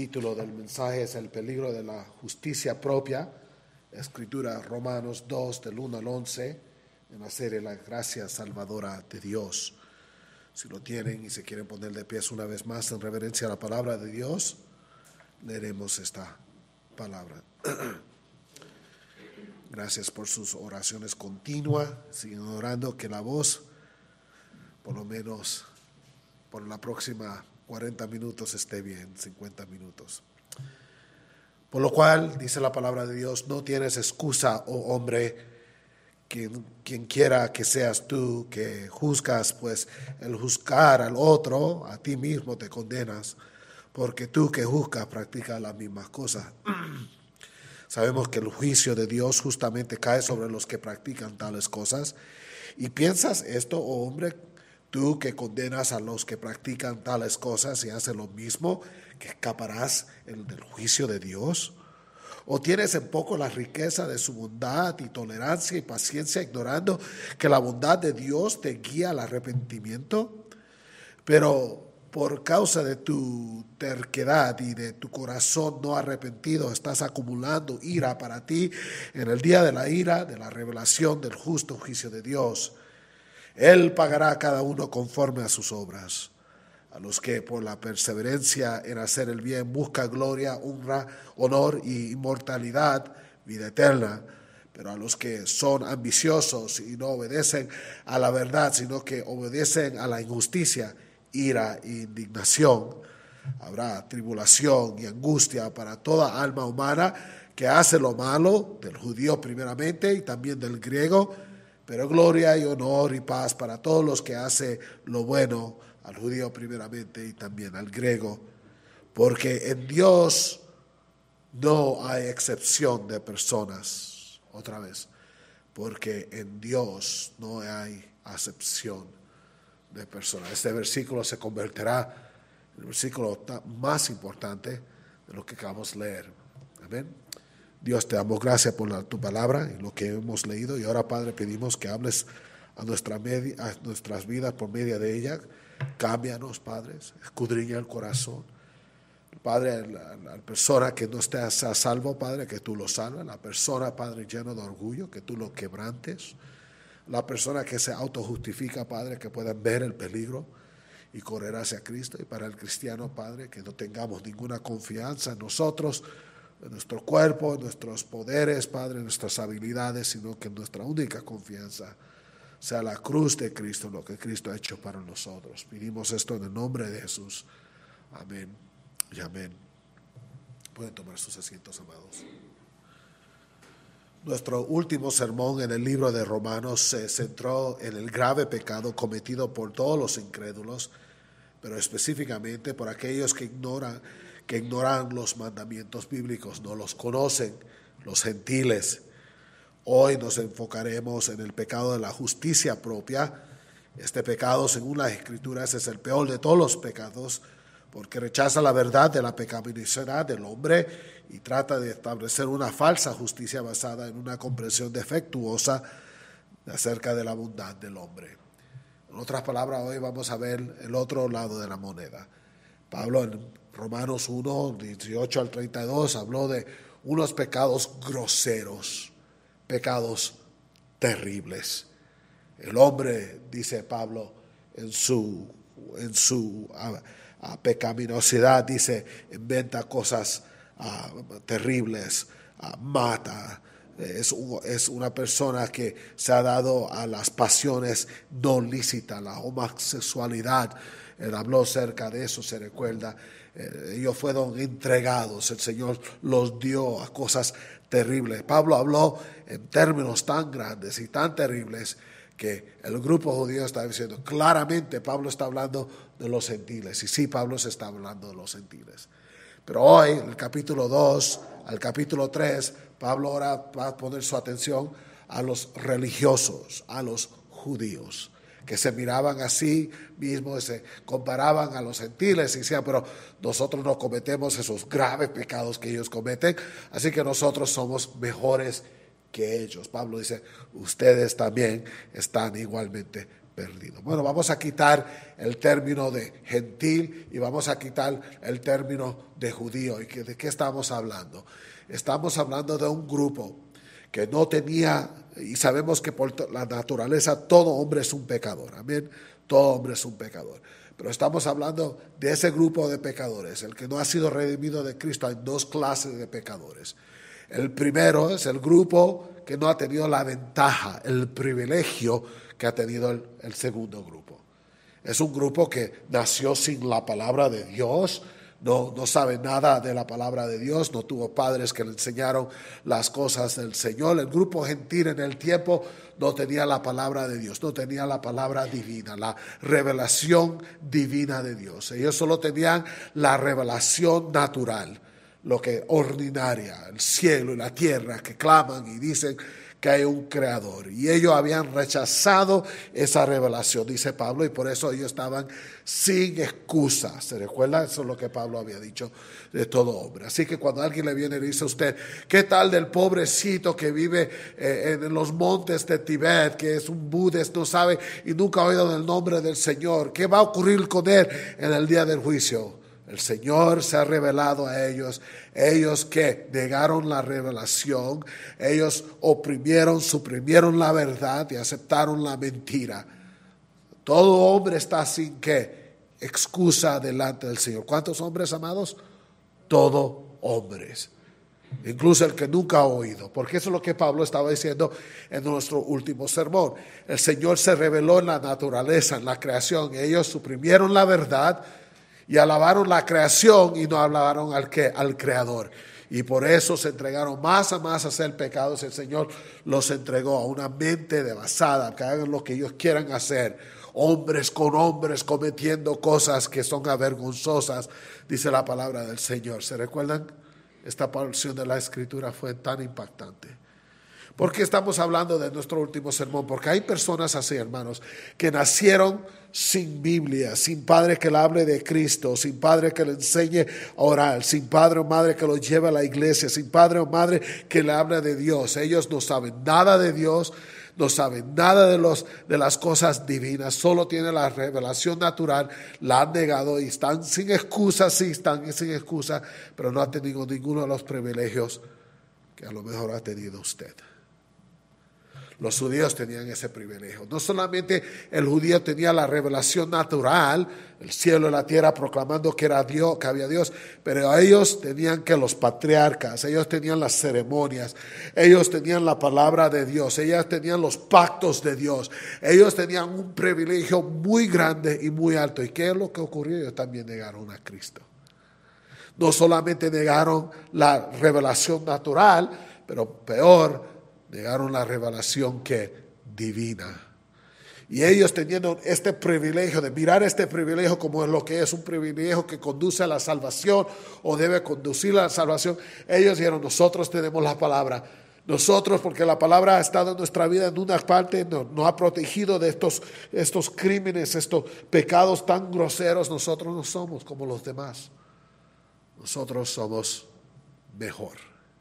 título del mensaje es El peligro de la justicia propia, escritura Romanos 2 del 1 al 11, en la serie La gracia salvadora de Dios. Si lo tienen y se quieren poner de pies una vez más en reverencia a la palabra de Dios, leeremos esta palabra. Gracias por sus oraciones continuas. Siguen orando que la voz, por lo menos por la próxima 40 minutos esté bien, 50 minutos. Por lo cual, dice la palabra de Dios, no tienes excusa, oh hombre, quien quiera que seas tú, que juzgas, pues el juzgar al otro, a ti mismo te condenas, porque tú que juzgas practicas las mismas cosas. Sabemos que el juicio de Dios justamente cae sobre los que practican tales cosas. ¿Y piensas esto, oh hombre, tú que condenas a los que practican tales cosas y haces lo mismo, que escaparás del juicio de Dios? ¿O tienes en poco la riqueza de su bondad y tolerancia y paciencia, ignorando que la bondad de Dios te guía al arrepentimiento? Pero por causa de tu terquedad y de tu corazón no arrepentido, estás acumulando ira para ti en el día de la ira, de la revelación del justo juicio de Dios. Él pagará a cada uno conforme a sus obras. A los que por la perseverancia en hacer el bien buscan gloria, honor y inmortalidad, vida eterna. Pero a los que son ambiciosos y no obedecen a la verdad, sino que obedecen a la injusticia, ira e indignación. Habrá tribulación y angustia para toda alma humana que hace lo malo, del judío primeramente y también del griego, pero gloria y honor y paz para todos los que hacen lo bueno, al judío primeramente y también al griego, porque en Dios no hay excepción de personas. Otra vez, porque en Dios no hay acepción de personas. Este versículo se convertirá en el versículo más importante de lo que acabamos de leer. Amén. Dios, te damos gracias por tu palabra y lo que hemos leído. Y ahora, Padre, pedimos que hables a nuestras vidas por medio de ella. Cámbianos, Padre, escudriña el corazón. Padre, la persona que no esté a salvo, Padre, que tú lo salves. La persona, Padre, lleno de orgullo, que tú lo quebrantes. La persona que se autojustifica, Padre, que puedan ver el peligro y correr hacia Cristo. Y para el cristiano, Padre, que no tengamos ninguna confianza en nosotros, en nuestro cuerpo, en nuestros poderes, Padre, en nuestras habilidades, sino que nuestra única confianza sea la cruz de Cristo, lo que Cristo ha hecho para nosotros. Pedimos esto en el nombre de Jesús. Amén y amén. Pueden tomar sus asientos, amados. Nuestro último sermón en el libro de Romanos se centró en el grave pecado cometido por todos los incrédulos, pero específicamente por aquellos que ignoran los mandamientos bíblicos, no los conocen, los gentiles. Hoy nos enfocaremos en el pecado de la justicia propia. Este pecado, según las Escrituras, es el peor de todos los pecados, porque rechaza la verdad de la pecaminosidad del hombre y trata de establecer una falsa justicia basada en una comprensión defectuosa acerca de la bondad del hombre. En otras palabras, hoy vamos a ver el otro lado de la moneda. Pablo en Romanos 1, 18 al 32, habló de unos pecados groseros, pecados terribles. El hombre, dice Pablo, en su pecaminosidad, dice, inventa cosas terribles, mata. Es una persona que se ha dado a las pasiones no lícitas, la homosexualidad. Él habló acerca de eso, se recuerda. Ellos fueron entregados, el Señor los dio a cosas terribles. Pablo habló en términos tan grandes y tan terribles que el grupo judío está diciendo, claramente Pablo está hablando de los gentiles. Y sí, Pablo se está hablando de los gentiles. Pero hoy, en el capítulo 2 al capítulo 3, Pablo ahora va a poner su atención a los religiosos, a los judíos, que se miraban a sí mismos, se comparaban a los gentiles y decían, pero nosotros no cometemos esos graves pecados que ellos cometen, así que nosotros somos mejores que ellos. Pablo dice, ustedes también están igualmente perdido. Bueno, vamos a quitar el término de gentil y vamos a quitar el término de judío. ¿Y de qué estamos hablando? Estamos hablando de un grupo que no tenía, y sabemos que por la naturaleza todo hombre es un pecador, amén, todo hombre es un pecador. Pero estamos hablando de ese grupo de pecadores, el que no ha sido redimido de Cristo. Hay dos clases de pecadores. El primero es el grupo que no ha tenido la ventaja, el privilegio que ha tenido el segundo grupo. Es un grupo que nació sin la palabra de Dios, no sabe nada de la palabra de Dios, no tuvo padres que le enseñaron las cosas del Señor. El grupo gentil en el tiempo no tenía la palabra de Dios, no tenía la palabra divina, la revelación divina de Dios. Ellos solo tenían la revelación natural, lo que ordinaria, el cielo y la tierra que claman y dicen que hay un creador. Y ellos habían rechazado esa revelación, dice Pablo, y por eso ellos estaban sin excusa. ¿Se recuerda? Eso es lo que Pablo había dicho de todo hombre. Así que cuando alguien le viene y le dice a usted, ¿qué tal del pobrecito que vive en los montes de Tibet, que es un budista, no sabe y nunca ha oído del nombre del Señor? ¿Qué va a ocurrir con él en el día del juicio? El Señor se ha revelado a ellos que negaron la revelación, ellos suprimieron la verdad y aceptaron la mentira. Todo hombre está sin ¿qué? Excusa delante del Señor. ¿Cuántos hombres, amados? Todo hombres. Incluso el que nunca ha oído, porque eso es lo que Pablo estaba diciendo en nuestro último sermón. El Señor se reveló en la naturaleza, en la creación. Ellos suprimieron la verdad y alabaron la creación y no alabaron al Creador. Y por eso se entregaron más a hacer pecados. El Señor los entregó a una mente devastada, que hagan lo que ellos quieran hacer. Hombres con hombres cometiendo cosas que son avergonzosas, dice la palabra del Señor. ¿Se recuerdan? Esta porción de la Escritura fue tan impactante. ¿Por qué estamos hablando de nuestro último sermón? Porque hay personas así, hermanos, que nacieron sin Biblia, sin padre que le hable de Cristo, sin padre que le enseñe a orar, sin padre o madre que lo lleve a la iglesia, sin padre o madre que le hable de Dios. Ellos no saben nada de Dios, no saben nada de las cosas divinas, solo tienen la revelación natural, la han negado y están sin excusa, sí, están sin excusa, pero no han tenido ninguno de los privilegios que a lo mejor ha tenido usted. Los judíos tenían ese privilegio. No solamente el judío tenía la revelación natural, el cielo y la tierra proclamando que era Dios, que había Dios, pero ellos tenían que los patriarcas, ellos tenían las ceremonias, ellos tenían la palabra de Dios, ellos tenían los pactos de Dios, ellos tenían un privilegio muy grande y muy alto. ¿Y qué es lo que ocurrió? Ellos también negaron a Cristo. No solamente negaron la revelación natural, pero peor, negaron la revelación que divina. Y ellos teniendo este privilegio de mirar este privilegio como es lo que es un privilegio que conduce a la salvación o debe conducir a la salvación, ellos dijeron, nosotros tenemos la palabra. Nosotros, porque la palabra ha estado en nuestra vida en una parte, nos ha protegido de estos crímenes, estos pecados tan groseros. Nosotros no somos como los demás. Nosotros somos mejor.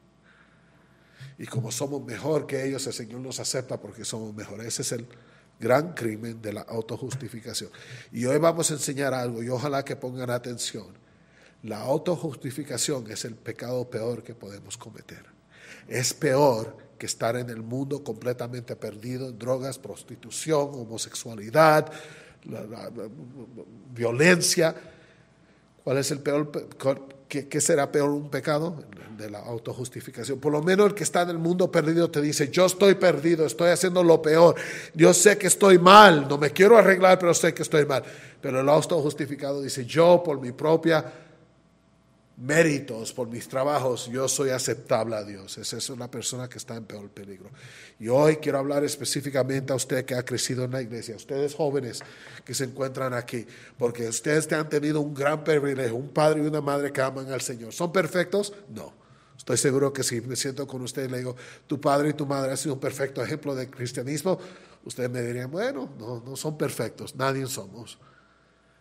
Y como somos mejor que ellos, el Señor nos acepta porque somos mejores. Ese es el gran crimen de la autojustificación. Y hoy vamos a enseñar algo y ojalá que pongan atención. La autojustificación es el pecado peor que podemos cometer. Es peor que estar en el mundo completamente perdido en drogas, prostitución, homosexualidad, la violencia. ¿Cuál es el peor? ¿Qué será peor un pecado? De la autojustificación. Por lo menos el que está en el mundo perdido te dice, yo estoy perdido, estoy haciendo lo peor, yo sé que estoy mal, no me quiero arreglar, pero sé que estoy mal. Pero el autojustificado dice, yo por mi propia méritos, por mis trabajos, yo soy aceptable a Dios. Esa es una persona que está en peor peligro. Y hoy quiero hablar específicamente a usted que ha crecido en la iglesia, a ustedes jóvenes que se encuentran aquí, porque ustedes han tenido un gran privilegio, un padre y una madre que aman al Señor. ¿Son perfectos? No. Estoy seguro que si me siento con usted y le digo, tu padre y tu madre han sido un perfecto ejemplo de cristianismo, ustedes me dirían, bueno, no son perfectos, nadie somos.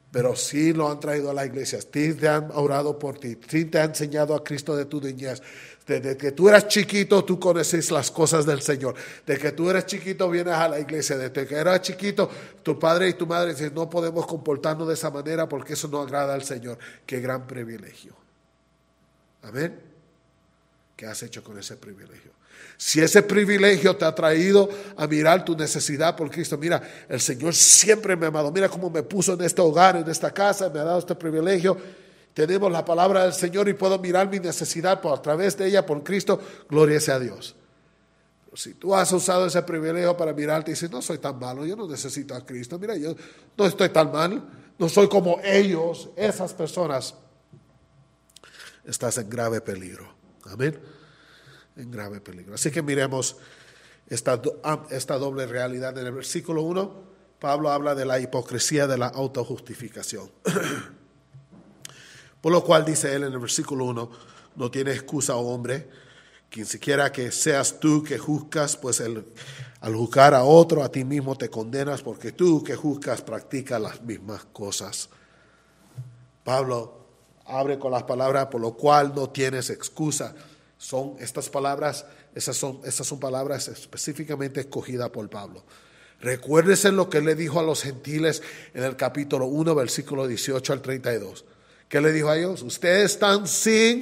pero sí lo han traído a la iglesia, sí te han orado por ti, sí te han enseñado a Cristo de tu niñez. Desde que tú eras chiquito, tú conoces las cosas del Señor. Desde que tú eres chiquito, vienes a la iglesia. Desde que eras chiquito, tu padre y tu madre dicen, no podemos comportarnos de esa manera porque eso no agrada al Señor. Qué gran privilegio. Amén. ¿Qué has hecho con ese privilegio? Si ese privilegio te ha traído a mirar tu necesidad por Cristo, mira, el Señor siempre me ha amado. Mira cómo me puso en este hogar, en esta casa, me ha dado este privilegio. Tenemos la palabra del Señor y puedo mirar mi necesidad a través de ella por Cristo. Gloria sea a Dios. Pero si tú has usado ese privilegio para mirarte y dices, no soy tan malo, yo no necesito a Cristo. Mira, yo no estoy tan mal, no soy como ellos, esas personas. Estás en grave peligro. Amén. En grave peligro. Así que miremos esta doble realidad. En el versículo 1, Pablo habla de la hipocresía de la autojustificación. Por lo cual dice él en el versículo 1, no tiene excusa, oh hombre, quien siquiera que seas tú que juzgas, pues al juzgar a otro, a ti mismo te condenas, porque tú que juzgas practicas las mismas cosas. Pablo abre con las palabras, por lo cual no tienes excusa. Son estas palabras, esas son palabras específicamente escogidas por Pablo. Recuérdese lo que él le dijo a los gentiles en el capítulo 1, versículo 18 al 32. ¿Qué le dijo a ellos? Ustedes están sin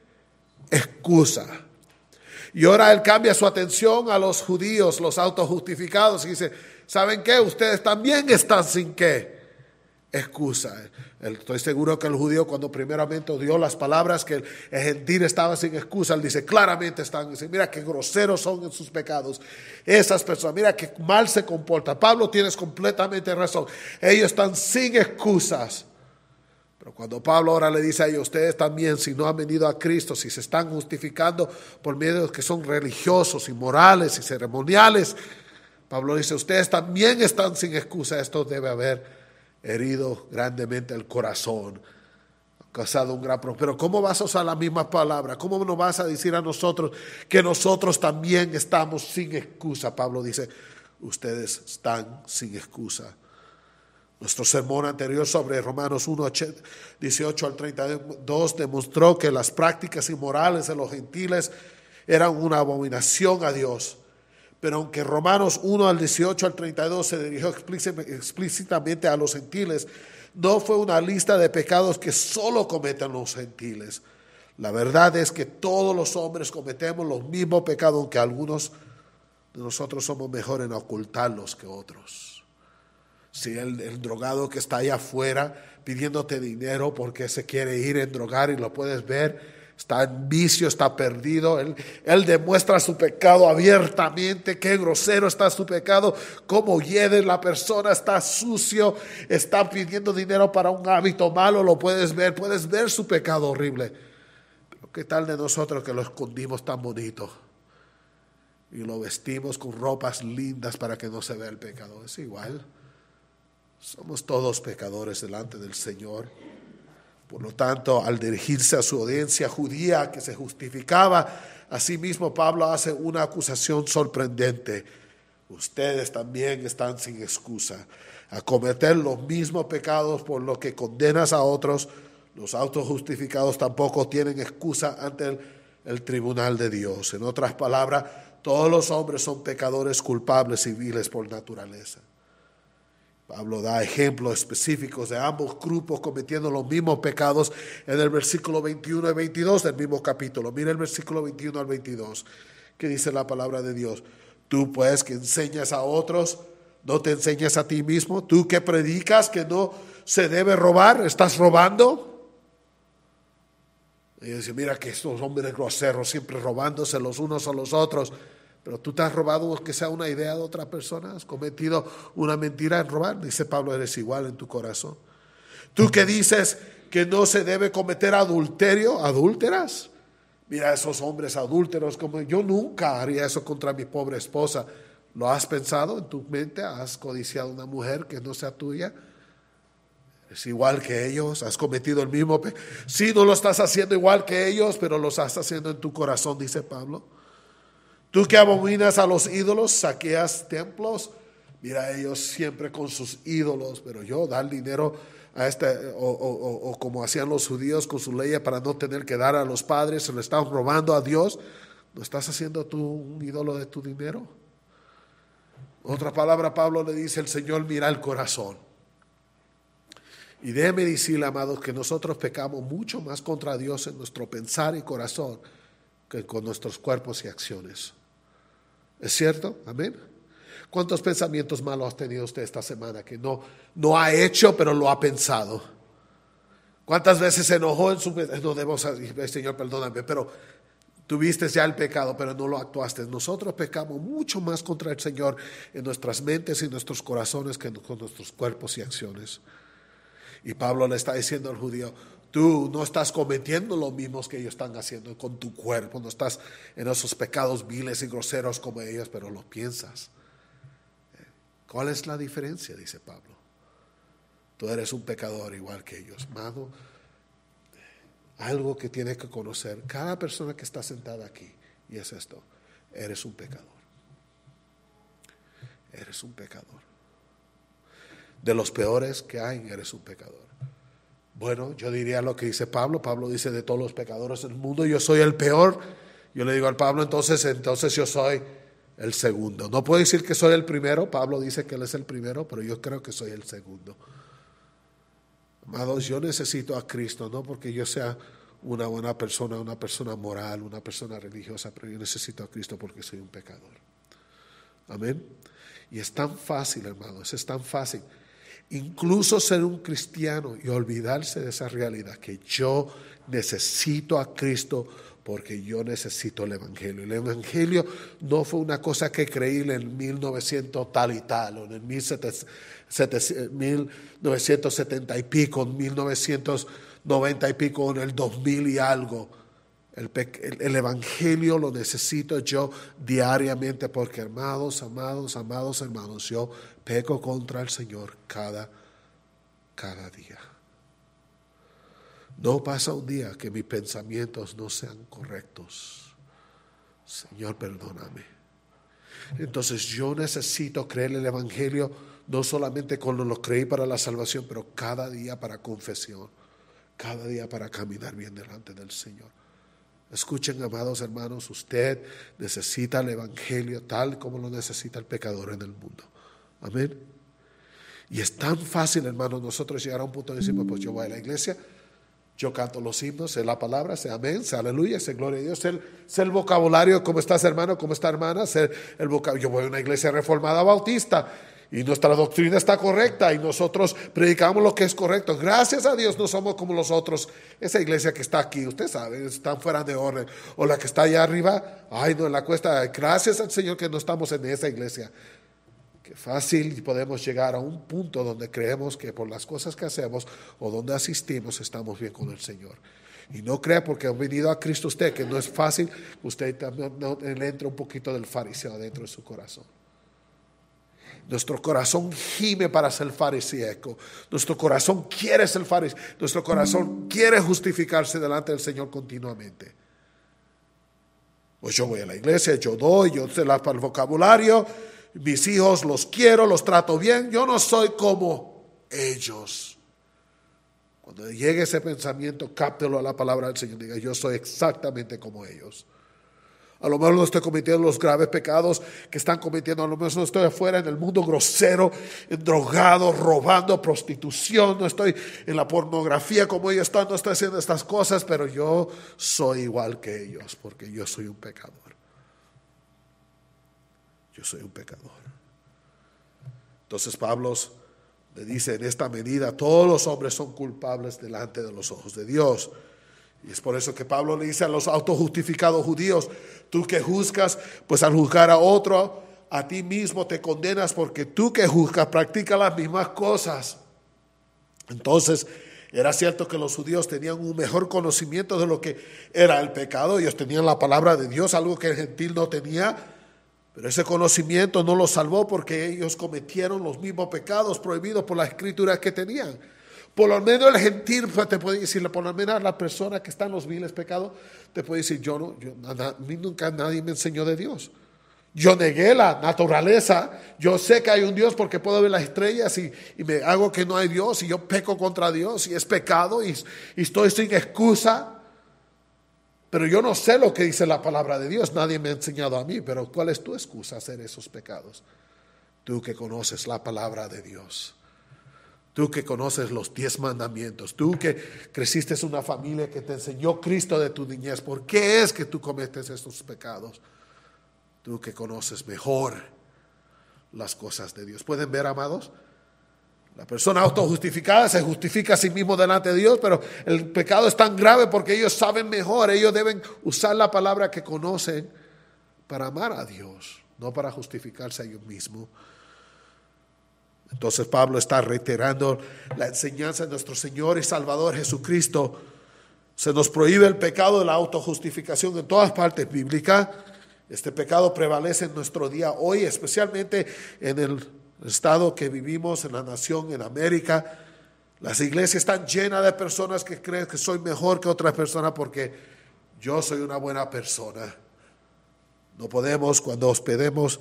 excusa. Y ahora él cambia su atención a los judíos, los autojustificados, y dice, ¿saben qué? Ustedes también están sin ¿qué? Excusa. Estoy seguro que el judío, cuando primeramente dio las palabras que el gentil estaba sin excusa, él dice, claramente están, dice, mira qué groseros son en sus pecados esas personas, mira qué mal se comportan. Pablo, tienes completamente razón, ellos están sin excusas. Pero cuando Pablo ahora le dice a ellos, ustedes también, si no han venido a Cristo, si se están justificando por medio de que son religiosos y morales y ceremoniales, Pablo dice, ustedes también están sin excusa. Esto debe haber herido grandemente el corazón, causado un gran problema. Pero ¿cómo vas a usar la misma palabra? ¿Cómo nos vas a decir a nosotros que nosotros también estamos sin excusa? Pablo dice, ustedes están sin excusa. Nuestro sermón anterior sobre Romanos 1, 18 al 32 demostró que las prácticas inmorales de los gentiles eran una abominación a Dios. Pero aunque Romanos 1 al 18 al 32 se dirigió explícitamente a los gentiles, no fue una lista de pecados que solo cometen los gentiles. La verdad es que todos los hombres cometemos los mismos pecados, aunque algunos de nosotros somos mejor en ocultarlos que otros. Si el drogado que está allá afuera pidiéndote dinero porque se quiere ir a endrogar y lo puedes ver, está en vicio, está perdido, él demuestra su pecado abiertamente, qué grosero está su pecado, cómo hiede la persona, está sucio, está pidiendo dinero para un hábito malo, lo puedes ver su pecado horrible. Pero ¿qué tal de nosotros que lo escondimos tan bonito y lo vestimos con ropas lindas para que no se vea el pecado? Es igual. Somos todos pecadores delante del Señor. Por lo tanto, al dirigirse a su audiencia judía que se justificaba, asimismo Pablo hace una acusación sorprendente. Ustedes también están sin excusa. A cometer los mismos pecados por los que condenas a otros, los autojustificados tampoco tienen excusa ante el tribunal de Dios. En otras palabras, todos los hombres son pecadores culpables y viles por naturaleza. Pablo da ejemplos específicos de ambos grupos cometiendo los mismos pecados en el versículo 21 y 22 del mismo capítulo. Mira el versículo 21 al 22, que dice la palabra de Dios. Tú pues que enseñas a otros, ¿no te enseñas a ti mismo? Tú que predicas que no se debe robar, ¿estás robando? Y dice, mira que estos hombres groseros siempre robándose los unos a los otros. Pero tú te has robado que sea una idea de otra persona, has cometido una mentira en robar. Dice Pablo, eres igual en tu corazón. Tú que dices que no se debe cometer adulterio, adúlteras. Mira esos hombres adúlteros, como yo nunca haría eso contra mi pobre esposa. ¿Lo has pensado en tu mente? ¿Has codiciado una mujer que no sea tuya? Es igual que ellos, has cometido el mismo pecado. Sí, no lo estás haciendo igual que ellos, pero lo estás haciendo en tu corazón, dice Pablo. Tú que abominas a los ídolos, saqueas templos. Mira, ellos siempre con sus ídolos, pero yo dar dinero o como hacían los judíos con sus leyes para no tener que dar a los padres, se lo están robando a Dios. ¿No estás haciendo tú un ídolo de tu dinero? Otra palabra, Pablo le dice, el Señor mira el corazón. Y déjeme decirle, amados, que nosotros pecamos mucho más contra Dios en nuestro pensar y corazón que con nuestros cuerpos y acciones. ¿Es cierto? Amén. ¿Cuántos pensamientos malos ha tenido usted esta semana que no ha hecho, pero lo ha pensado? ¿Cuántas veces se enojó en su... No debo, Señor, perdóname, pero tuviste ya el pecado, pero no lo actuaste. Nosotros pecamos mucho más contra el Señor en nuestras mentes y nuestros corazones que con nuestros cuerpos y acciones. Y Pablo le está diciendo al judío, tú no estás cometiendo lo mismo que ellos están haciendo con tu cuerpo, no estás en esos pecados viles y groseros como ellos, pero lo piensas. ¿Cuál es la diferencia? Dice Pablo. Tú eres un pecador igual que ellos. Amado, algo que tienes que conocer cada persona que está sentada aquí, y es esto: eres un pecador. Eres un pecador. De los peores que hay, eres un pecador. Bueno, yo diría lo que dice Pablo. Pablo dice, de todos los pecadores del mundo, yo soy el peor. Yo le digo al Pablo, entonces yo soy el segundo. No puedo decir que soy el primero. Pablo dice que él es el primero, pero yo creo que soy el segundo. Amados, yo necesito a Cristo, no porque yo sea una buena persona, una persona moral, una persona religiosa, pero yo necesito a Cristo porque soy un pecador. Amén. Y es tan fácil, hermanos, es tan fácil. Incluso ser un cristiano y olvidarse de esa realidad, que yo necesito a Cristo porque yo necesito el Evangelio. El Evangelio no fue una cosa que creí en 1900 tal y tal, o en 1970 y pico, en 1990 y pico, en el 2000 y algo. El Evangelio lo necesito yo diariamente porque, hermanos, yo peco contra el Señor cada día. No pasa un día que mis pensamientos no sean correctos. Señor, perdóname. Entonces yo necesito creer el Evangelio no solamente cuando lo creí para la salvación, pero cada día para confesión, cada día para caminar bien delante del Señor. Escuchen, amados hermanos, usted necesita el Evangelio tal como lo necesita el pecador en el mundo. Amén. Y es tan fácil, hermanos, nosotros llegar a un punto de decir, pues yo voy a la iglesia, yo canto los himnos, sé la palabra, sé amén, sé aleluya, sé gloria a Dios, sé el vocabulario, ¿cómo estás, hermano? ¿Cómo está, hermana? Sé el vocabulario. Yo voy a una iglesia reformada bautista y nuestra doctrina está correcta y nosotros predicamos lo que es correcto. Gracias a Dios no somos como los otros. Esa iglesia que está aquí, usted sabe, están fuera de orden. O la que está allá arriba, ay no, en la cuesta. Gracias al Señor que no estamos en esa iglesia. Qué fácil podemos llegar a un punto donde creemos que por las cosas que hacemos o donde asistimos estamos bien con el Señor. Y no crea porque ha venido a Cristo usted que no es fácil, usted también le entra un poquito del fariseo adentro de su corazón. Nuestro corazón gime para ser fariseico. Nuestro corazón quiere ser fariseo. Nuestro corazón quiere justificarse delante del Señor continuamente. Pues yo voy a la iglesia, yo doy, yo sé el vocabulario. Mis hijos los quiero, los trato bien. Yo no soy como ellos. Cuando llegue ese pensamiento, cáptelo a la palabra del Señor. Diga, yo soy exactamente como ellos. A lo mejor no estoy cometiendo los graves pecados que están cometiendo. A lo mejor no estoy afuera en el mundo grosero, drogado, robando, prostitución. No estoy en la pornografía como ellos están. No estoy haciendo estas cosas, pero yo soy igual que ellos porque yo soy un pecador. Yo soy un pecador. Entonces Pablo le dice, en esta medida todos los hombres son culpables delante de los ojos de Dios. Y es por eso que Pablo le dice a los autojustificados judíos, tú que juzgas, pues al juzgar a otro, a ti mismo te condenas, porque tú que juzgas practicas las mismas cosas. Entonces, era cierto que los judíos tenían un mejor conocimiento de lo que era el pecado. Ellos tenían la palabra de Dios, algo que el gentil no tenía. Pero ese conocimiento no los salvó porque ellos cometieron los mismos pecados prohibidos por las escrituras que tenían. Por lo menos el gentil te puede decir, por lo menos la persona que está en los viles pecados, te puede decir, a mí nunca nadie me enseñó de Dios. Yo negué la naturaleza. Yo sé que hay un Dios porque puedo ver las estrellas y me hago que no hay Dios y yo peco contra Dios y es pecado y estoy sin excusa. Pero yo no sé lo que dice la palabra de Dios. Nadie me ha enseñado a mí. Pero ¿cuál es tu excusa hacer esos pecados? Tú que conoces la palabra de Dios. Tú que conoces los 10 mandamientos. Tú que creciste en una familia que te enseñó Cristo de tu niñez. ¿Por qué es que tú cometes estos pecados? Tú que conoces mejor las cosas de Dios. ¿Pueden ver, amados? La persona autojustificada se justifica a sí mismo delante de Dios, pero el pecado es tan grave porque ellos saben mejor. Ellos deben usar la palabra que conocen para amar a Dios, no para justificarse a ellos mismos. Entonces Pablo está reiterando la enseñanza de nuestro Señor y Salvador Jesucristo. Se nos prohíbe el pecado de la autojustificación en todas partes bíblicas. Este pecado prevalece en nuestro día hoy, especialmente en el estado que vivimos, en la nación, en América. Las iglesias están llenas de personas que creen que soy mejor que otras personas porque yo soy una buena persona. No podemos cuando hospedamos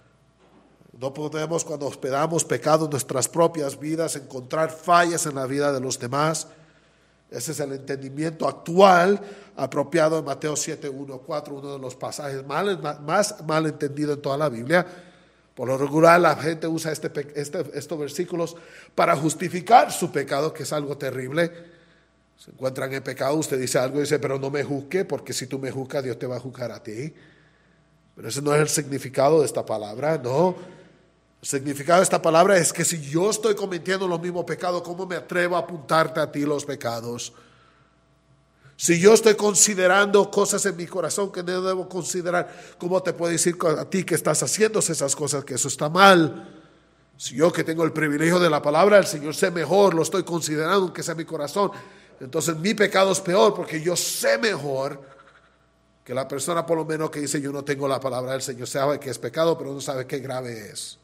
pecado en nuestras propias vidas, encontrar fallas en la vida de los demás. Ese es el entendimiento actual apropiado en Mateo 7, 1, 4, uno de los pasajes más mal entendido en toda la Biblia. Por lo regular la gente usa estos versículos para justificar su pecado, que es algo terrible. Se encuentran en pecado, usted dice algo y dice, pero no me juzgue, porque si tú me juzgas, Dios te va a juzgar a ti. Pero ese no es el significado de esta palabra, no. El significado de esta palabra es que si yo estoy cometiendo los mismos pecados, ¿cómo me atrevo a apuntarte a ti los pecados? Si yo estoy considerando cosas en mi corazón que no debo considerar, ¿cómo te puedo decir a ti que estás haciendo esas cosas, que eso está mal? Si yo que tengo el privilegio de la palabra del Señor sé mejor, lo estoy considerando aunque sea mi corazón, entonces mi pecado es peor porque yo sé mejor que la persona por lo menos que dice yo no tengo la palabra del Señor, sabe que es pecado pero no sabe qué grave es.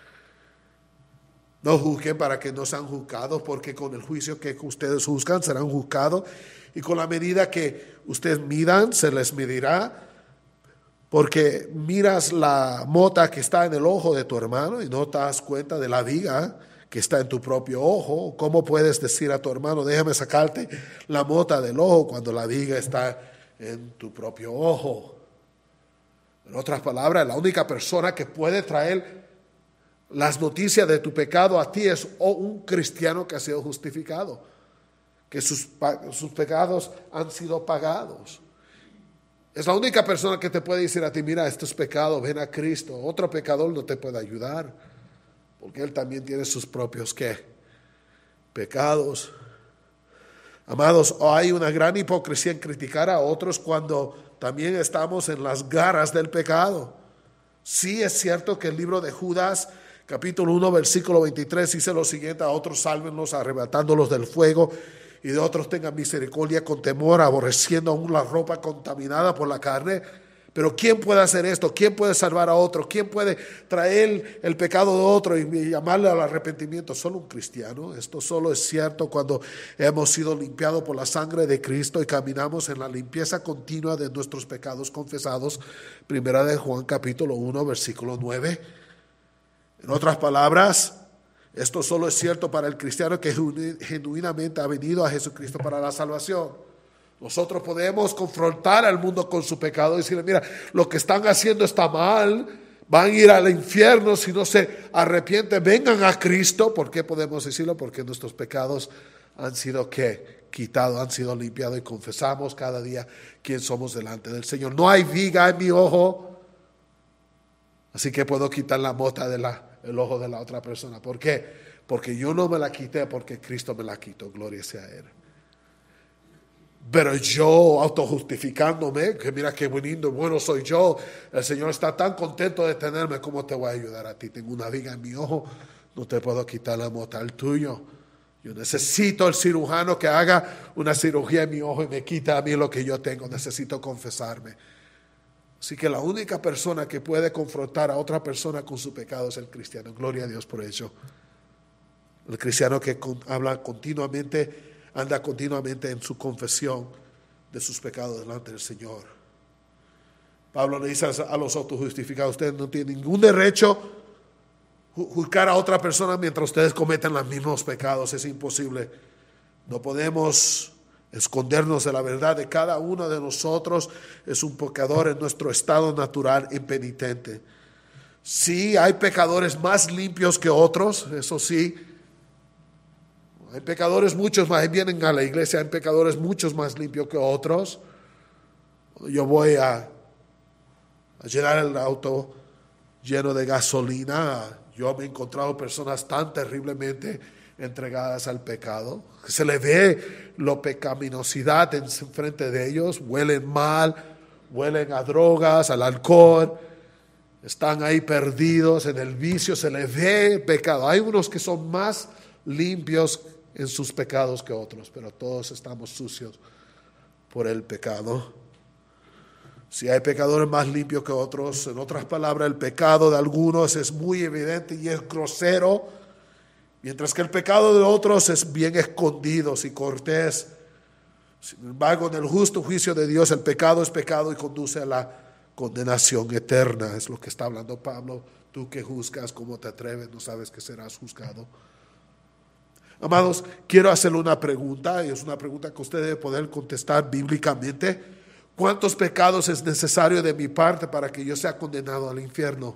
No juzguen para que no sean juzgados, porque con el juicio que ustedes juzgan serán juzgados, y con la medida que ustedes midan se les medirá, porque miras la mota que está en el ojo de tu hermano y no te das cuenta de la viga que está en tu propio ojo. ¿Cómo puedes decir a tu hermano, déjame sacarte la mota del ojo cuando la viga está en tu propio ojo? En otras palabras, la única persona que puede traer las noticias de tu pecado a ti es un cristiano que ha sido justificado, que sus pecados han sido pagados. Es la única persona que te puede decir a ti, mira, esto es pecado, ven a Cristo. Otro pecador no te puede ayudar, porque él también tiene sus propios, ¿qué? Pecados. Amados, hay una gran hipocresía en criticar a otros cuando también estamos en las garras del pecado. Sí es cierto que el libro de Judas, capítulo 1, versículo 23, dice lo siguiente: a otros sálvenlos arrebatándolos del fuego, y de otros tengan misericordia con temor, aborreciendo aún la ropa contaminada por la carne. Pero ¿quién puede hacer esto? ¿Quién puede salvar a otro? ¿Quién puede traer el pecado de otro y llamarle al arrepentimiento? Solo un cristiano. Esto solo es cierto cuando hemos sido limpiados por la sangre de Cristo y caminamos en la limpieza continua de nuestros pecados confesados. Primera de Juan capítulo 1 versículo 9. En otras palabras, esto solo es cierto para el cristiano que genuinamente ha venido a Jesucristo para la salvación. Nosotros podemos confrontar al mundo con su pecado y decirle, mira, lo que están haciendo está mal, van a ir al infierno si no se arrepienten, vengan a Cristo. ¿Por qué podemos decirlo? Porque nuestros pecados han sido quitados, han sido limpiados y confesamos cada día quién somos delante del Señor. No hay viga en mi ojo, así que puedo quitar la mota del ojo de la otra persona. ¿Por qué? Porque yo no me la quité, porque Cristo me la quitó, gloria sea a Él. Pero yo autojustificándome, que mira qué bueno soy yo, el Señor está tan contento de tenerme, ¿cómo te voy a ayudar a ti? Tengo una viga en mi ojo, no te puedo quitar la mota al tuyo. Yo necesito el cirujano que haga una cirugía en mi ojo y me quita a mí lo que yo tengo. Necesito confesarme. Así que la única persona que puede confrontar a otra persona con su pecado es el cristiano. Gloria a Dios por ello. El cristiano que anda continuamente en su confesión de sus pecados delante del Señor. Pablo le dice a los autojustificados: ustedes no tienen ningún derecho juzgar a otra persona mientras ustedes cometen los mismos pecados. Es imposible. No podemos escondernos de la verdad de cada uno de nosotros. Es un pecador en nuestro estado natural impenitente. Sí, hay pecadores más limpios que otros, eso sí. Hay pecadores muchos más, vienen a la iglesia, hay pecadores muchos más limpios que otros. Yo voy a llenar el auto lleno de gasolina. Yo me he encontrado personas tan terriblemente entregadas al pecado, que se le ve la pecaminosidad en frente de ellos. Huelen mal, huelen a drogas, al alcohol, están ahí perdidos en el vicio, se les ve pecado. Hay unos que son más limpios en sus pecados que otros, pero todos estamos sucios por el pecado. Si hay pecadores más limpios que otros, en otras palabras, el pecado de algunos es muy evidente y es grosero, mientras que el pecado de otros es bien escondido y cortés. Sin embargo, en el justo juicio de Dios, el pecado es pecado y conduce a la condenación eterna. Es lo que está hablando Pablo. Tú que juzgas, ¿cómo te atreves? No sabes que serás juzgado. Amados, quiero hacerle una pregunta, y es una pregunta que usted debe poder contestar bíblicamente. ¿Cuántos pecados es necesario de mi parte para que yo sea condenado al infierno?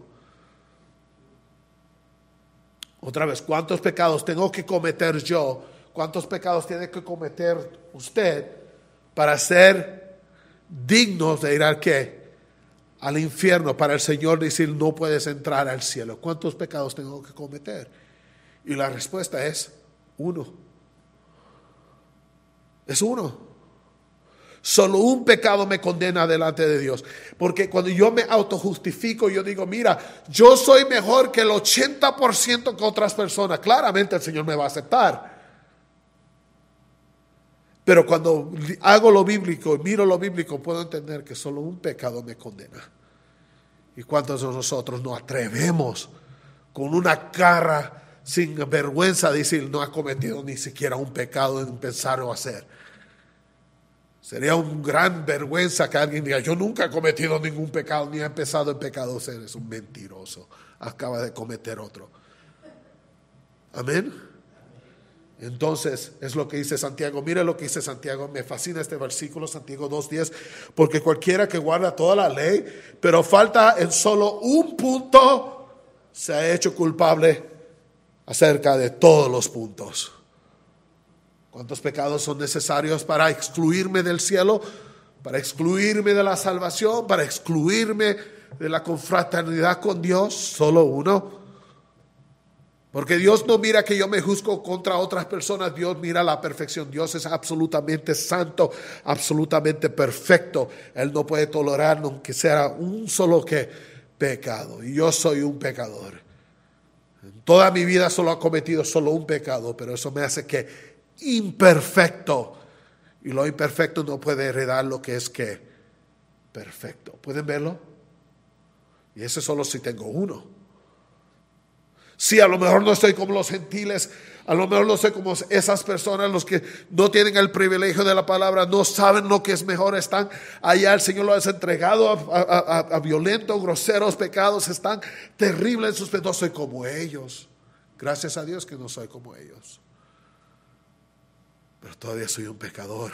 Otra vez, ¿cuántos pecados tengo que cometer yo? ¿Cuántos pecados tiene que cometer usted para ser dignos de ir al qué? Al infierno, para el Señor decir no puedes entrar al cielo. ¿Cuántos pecados tengo que cometer? Y la respuesta es uno. Es uno. Solo un pecado me condena delante de Dios. Porque cuando yo me autojustifico, yo digo, mira, yo soy mejor que el 80% que otras personas. Claramente el Señor me va a aceptar. Pero cuando hago lo bíblico, miro lo bíblico, puedo entender que solo un pecado me condena. ¿Y cuántos de nosotros nos atrevemos con una cara sin vergüenza de decir no ha cometido ni siquiera un pecado en pensar o hacer? Sería una gran vergüenza que alguien diga, yo nunca he cometido ningún pecado, ni he empezado en pecado. Es un mentiroso, acaba de cometer otro. Amén. Entonces, es lo que dice Santiago. Mire lo que dice Santiago. Me fascina este versículo, Santiago 2:10. Porque cualquiera que guarda toda la ley, pero falta en solo un punto, se ha hecho culpable acerca de todos los puntos. ¿Cuántos pecados son necesarios para excluirme del cielo? Para excluirme de la salvación, para excluirme de la confraternidad con Dios. Solo uno. Porque Dios no mira que yo me juzgo contra otras personas. Dios mira la perfección. Dios es absolutamente santo, absolutamente perfecto. Él no puede tolerar aunque sea un solo pecado. Y yo soy un pecador. En toda mi vida solo he cometido solo un pecado, pero eso me hace que imperfecto, y lo imperfecto no puede heredar lo que es perfecto. ¿Pueden verlo? Y ese solo si tengo uno. Sí, a lo mejor no estoy como los gentiles, a lo mejor no soy como esas personas, los que no tienen el privilegio de la palabra, no saben lo que es mejor, están allá, el Señor los ha entregado a violentos, groseros pecados, están terribles en sus pecados. No soy como ellos. Gracias a Dios que no soy como ellos. Pero todavía soy un pecador.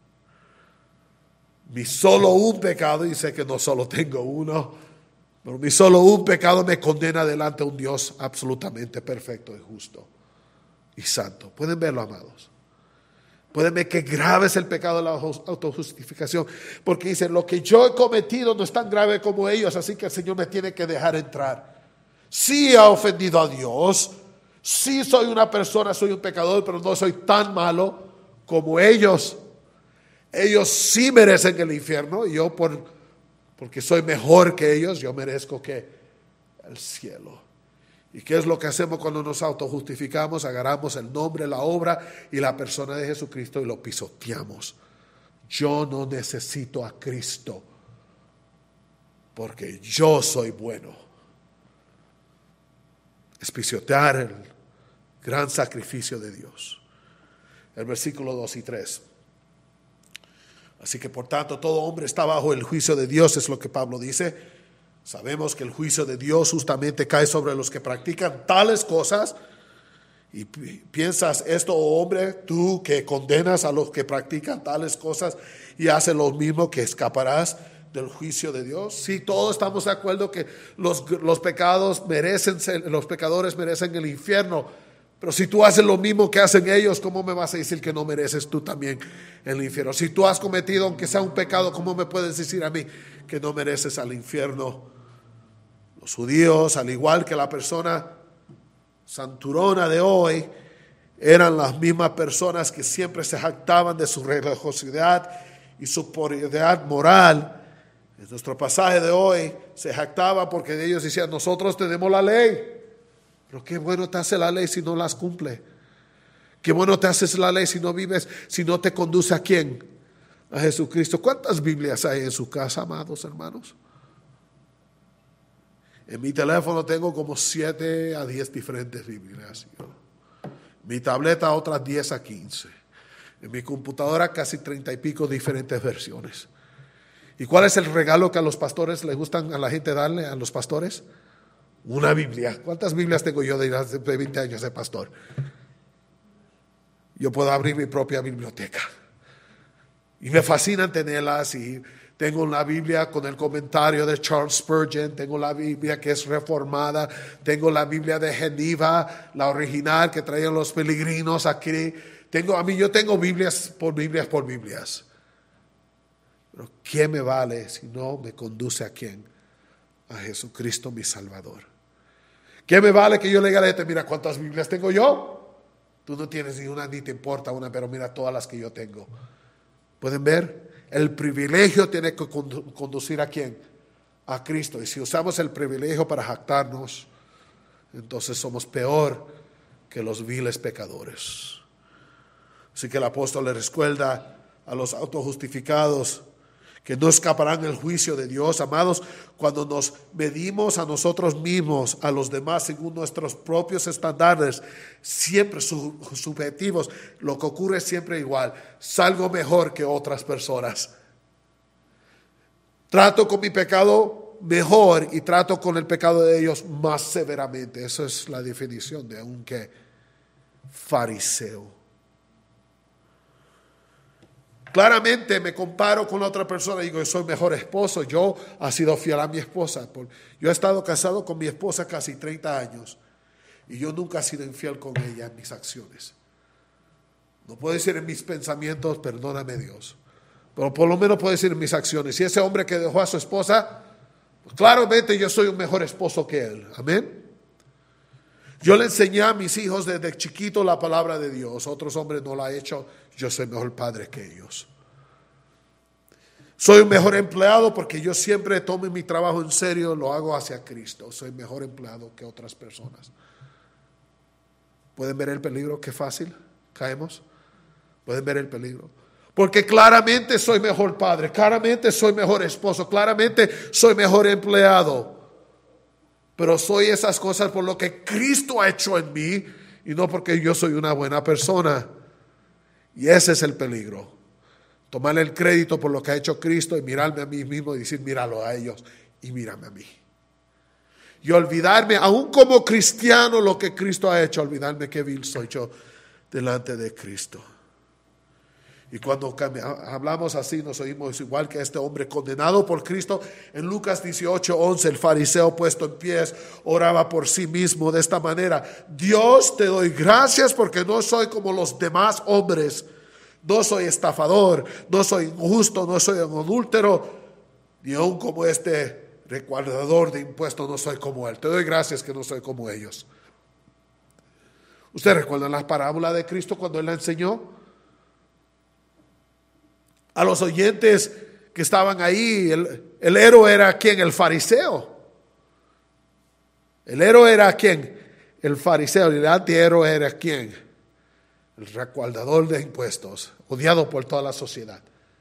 Mi solo un pecado, y sé que no solo tengo uno, pero mi solo un pecado me condena delante de un Dios absolutamente perfecto y justo y santo. ¿Pueden verlo, amados? Pueden ver qué grave es el pecado de la autojustificación, porque dice, lo que yo he cometido no es tan grave como ellos, así que el Señor me tiene que dejar entrar. Sí he ofendido a Dios, sí soy una persona, soy un pecador, pero no soy tan malo como ellos. Ellos sí merecen el infierno, y yo porque soy mejor que ellos, yo merezco el cielo. ¿Y qué es lo que hacemos cuando nos autojustificamos? Agarramos el nombre, la obra y la persona de Jesucristo y lo pisoteamos. Yo no necesito a Cristo porque yo soy bueno. Es pisotear el gran sacrificio de Dios. El versículo 2 y 3. Así que por tanto todo hombre está bajo el juicio de Dios, es lo que Pablo dice. Sabemos que el juicio de Dios justamente cae sobre los que practican tales cosas. Y piensas esto, oh hombre, tú que condenas a los que practican tales cosas y haces lo mismo, que escaparás del juicio de Dios. Sí, todos estamos de acuerdo que los pecadores merecen el infierno. Pero si tú haces lo mismo que hacen ellos, ¿cómo me vas a decir que no mereces tú también el infierno? Si tú has cometido, aunque sea un pecado, ¿cómo me puedes decir a mí que no mereces al infierno? Los judíos, al igual que la persona santurona de hoy, eran las mismas personas que siempre se jactaban de su religiosidad y superioridad moral. En nuestro pasaje de hoy se jactaban porque ellos decían: nosotros tenemos la ley. Pero qué bueno te hace la ley si no las cumple. Qué bueno te hace la ley si no vives, si no te conduce a quién, a Jesucristo. ¿Cuántas Biblias hay en su casa, amados hermanos? En mi teléfono tengo como 7 a 10 diferentes Biblias. Mi tableta otras 10 a 15. En mi computadora casi 30 y pico diferentes versiones. ¿Y cuál es el regalo que a los pastores les gustan a la gente darle a los pastores? Una Biblia. ¿Cuántas Biblias tengo yo de 20 años de pastor? Yo puedo abrir mi propia biblioteca. Y me fascinan tenerlas. Y tengo la Biblia con el comentario de Charles Spurgeon. Tengo la Biblia que es reformada. Tengo la Biblia de Geneva, la original que traían los peregrinos aquí. Yo tengo Biblias por Biblias por Biblias. Pero ¿qué me vale si no me conduce a quién? A Jesucristo mi Salvador. ¿Qué me vale que yo le diga a este: mira cuántas Biblias tengo yo? Tú no tienes ni una, ni te importa una, pero mira todas las que yo tengo. ¿Pueden ver? El privilegio tiene que conducir a quién? A Cristo. Y si usamos el privilegio para jactarnos, entonces somos peor que los viles pecadores. Así que el apóstol le recuerda a los autojustificados que no escaparán del juicio de Dios. Amados, cuando nos medimos a nosotros mismos, a los demás, según nuestros propios estándares, siempre subjetivos, lo que ocurre es siempre igual: salgo mejor que otras personas. Trato con mi pecado mejor y trato con el pecado de ellos más severamente. Esa es la definición de un fariseo. Claramente me comparo con otra persona y digo: yo soy mejor esposo, yo he sido fiel a mi esposa. Yo he estado casado con mi esposa casi 30 años y yo nunca he sido infiel con ella en mis acciones. No puedo decir en mis pensamientos, perdóname Dios, pero por lo menos puedo decir en mis acciones. Si ese hombre que dejó a su esposa, pues claramente yo soy un mejor esposo que él. Amén. Yo le enseñé a mis hijos desde chiquito la palabra de Dios. Otros hombres no la han hecho. Yo soy mejor padre que ellos. Soy un mejor empleado porque yo siempre tomo mi trabajo en serio, lo hago hacia Cristo. Soy mejor empleado que otras personas. ¿Pueden ver el peligro? Qué fácil caemos. ¿Pueden ver el peligro? Porque claramente soy mejor padre, claramente soy mejor esposo, claramente soy mejor empleado. Pero soy esas cosas por lo que Cristo ha hecho en mí y no porque yo soy una buena persona. Y ese es el peligro. Tomarle el crédito por lo que ha hecho Cristo y mirarme a mí mismo y decir: míralo a ellos y mírame a mí. Y olvidarme, aún como cristiano, lo que Cristo ha hecho, olvidarme que vil soy yo delante de Cristo. Y cuando hablamos así, nos oímos igual que este hombre condenado por Cristo. En Lucas 18:11, el fariseo puesto en pies oraba por sí mismo de esta manera: Dios, te doy gracias porque no soy como los demás hombres. No soy estafador, no soy injusto, no soy un adúltero, ni aun como este recaudador de impuestos no soy como él. Te doy gracias que no soy como ellos. ¿Ustedes recuerdan la parábola de Cristo cuando él la enseñó? A los oyentes que estaban ahí, el héroe era ¿quién? El fariseo. El héroe era ¿quién? El fariseo. Y el antihéroe era ¿quién? El recaudador de impuestos, odiado por toda la sociedad.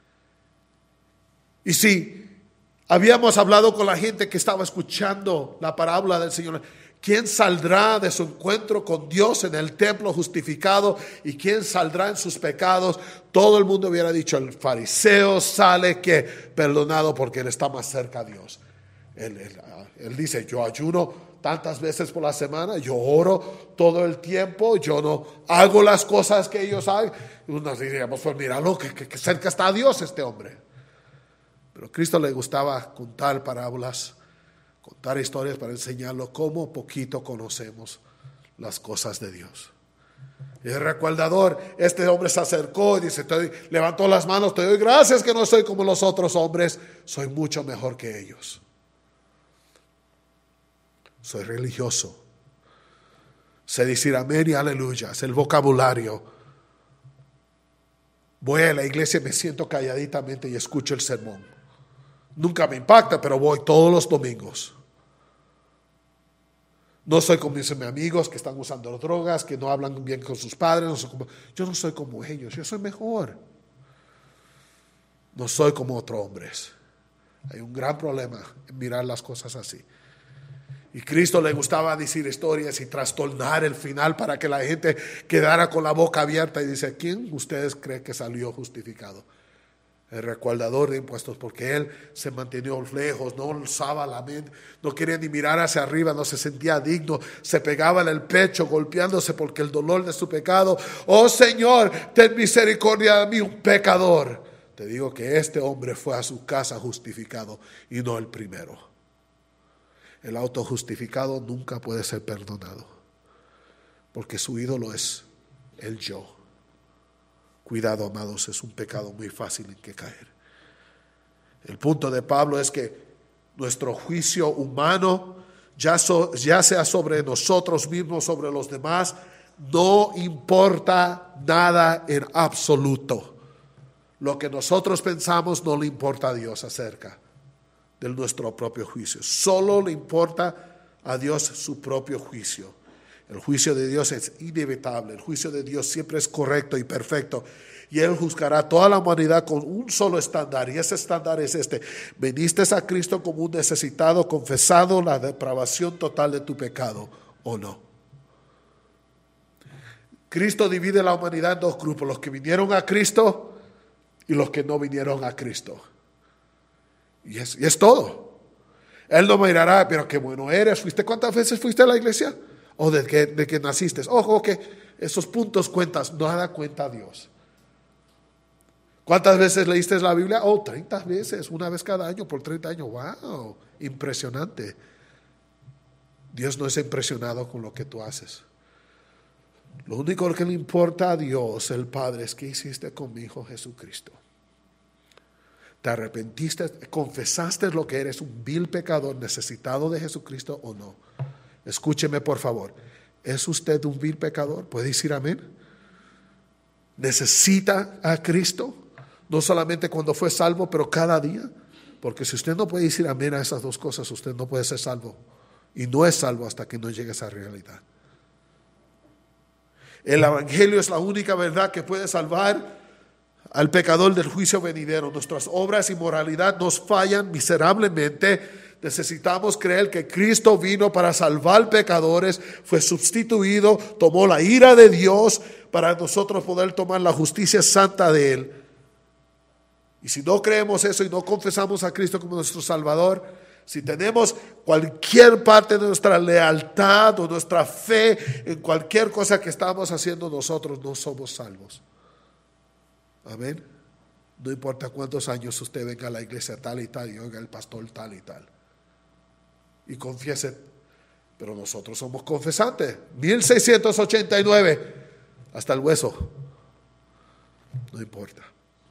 Y si habíamos hablado con la gente que estaba escuchando la parábola del Señor, ¿Quién saldrá de su encuentro con Dios en el templo justificado y quién saldrá en sus pecados? Todo el mundo hubiera dicho, el fariseo sale que perdonado porque él está más cerca a Dios. Él dice, yo ayuno tantas veces por la semana, yo oro todo el tiempo, yo no hago las cosas que ellos hacen. Nos diríamos, pues míralo, que cerca está a Dios este hombre. Pero a Cristo le gustaba contar parábolas, contar historias para enseñarlo cómo poquito conocemos las cosas de Dios. Y el recuerdador, este hombre se acercó y dice, levantó las manos, te doy gracias que no soy como los otros hombres, soy mucho mejor que ellos. Soy religioso. Sé decir amén y aleluya, es el vocabulario. Voy a la iglesia y me siento calladitamente y escucho el sermón. Nunca me impacta, pero voy todos los domingos. No soy como mis amigos que están usando drogas, que no hablan bien con sus padres. Yo no soy como ellos, yo soy mejor. No soy como otros hombres. Hay un gran problema en mirar las cosas así. Y Cristo le gustaba decir historias y trastornar el final para que la gente quedara con la boca abierta y dice, ¿quién ustedes creen que salió justificado? El recaudador de impuestos, porque él se mantenía lejos, no alzaba la mente, no quería ni mirar hacia arriba, no se sentía digno, se pegaba en el pecho golpeándose porque el dolor de su pecado. Oh Señor, ten misericordia de mí, un pecador. Te digo que este hombre fue a su casa justificado y no el primero. El autojustificado nunca puede ser perdonado, porque su ídolo es el yo. Cuidado, amados, es un pecado muy fácil en que caer. El punto de Pablo es que nuestro juicio humano, ya sea sobre nosotros mismos, sobre los demás, no importa nada en absoluto. Lo que nosotros pensamos no le importa a Dios acerca de nuestro propio juicio. Solo le importa a Dios su propio juicio. El juicio de Dios es inevitable. El juicio de Dios siempre es correcto y perfecto. Y Él juzgará a toda la humanidad con un solo estándar. Y ese estándar es este: veniste a Cristo como un necesitado, confesado la depravación total de tu pecado, ¿o no? Cristo divide la humanidad en dos grupos: los que vinieron a Cristo y los que no vinieron a Cristo. Y es todo. Él no mirará, pero qué bueno eres. ¿Cuántas veces fuiste a la iglesia? O de que naciste. Ojo, que esos puntos cuentas, nada cuenta a Dios. ¿Cuántas veces leíste la Biblia? 30 veces, una vez cada año, por 30 años. ¡Wow! Impresionante. Dios no es impresionado con lo que tú haces. Lo único que le importa a Dios, el Padre, es qué hiciste con mi Hijo Jesucristo. ¿Te arrepentiste? ¿Confesaste lo que eres, un vil pecador necesitado de Jesucristo o no? Escúcheme por favor. ¿Es usted un vil pecador? ¿Puede decir amén? ¿Necesita a Cristo? No solamente cuando fue salvo, pero cada día. Porque si usted no puede decir amén a esas dos cosas, usted no puede ser salvo. Y no es salvo hasta que no llegue a esa realidad. El Evangelio es la única verdad que puede salvar al pecador del juicio venidero. Nuestras obras y moralidad nos fallan miserablemente. Necesitamos creer que Cristo vino para salvar pecadores, fue sustituido, tomó la ira de Dios para nosotros poder tomar la justicia santa de Él. Y si no creemos eso y no confesamos a Cristo como nuestro Salvador, si tenemos cualquier parte de nuestra lealtad o nuestra fe en cualquier cosa que estamos haciendo, nosotros no somos salvos. Amén. No importa cuántos años usted venga a la iglesia tal y tal y oiga el pastor tal y tal y confiese, pero nosotros somos confesantes. 1689 hasta el hueso. No importa.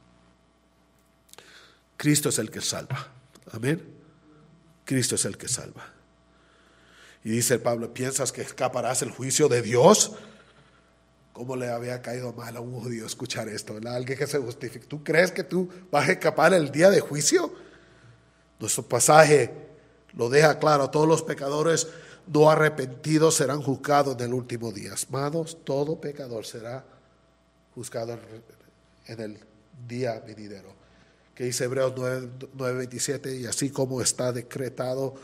Cristo es el que salva. Amén. Cristo es el que salva. Y dice Pablo, ¿piensas que escaparás el juicio de Dios? ¿Cómo le había caído mal a un judío escuchar esto? ¿Verdad? Alguien que se justifica. ¿Tú crees que tú vas a escapar el día de juicio? Nuestro pasaje lo deja claro. Todos los pecadores no arrepentidos serán juzgados en el último día. Amados, todo pecador será juzgado en el día venidero. Que dice Hebreos 9:27, y así como está decretado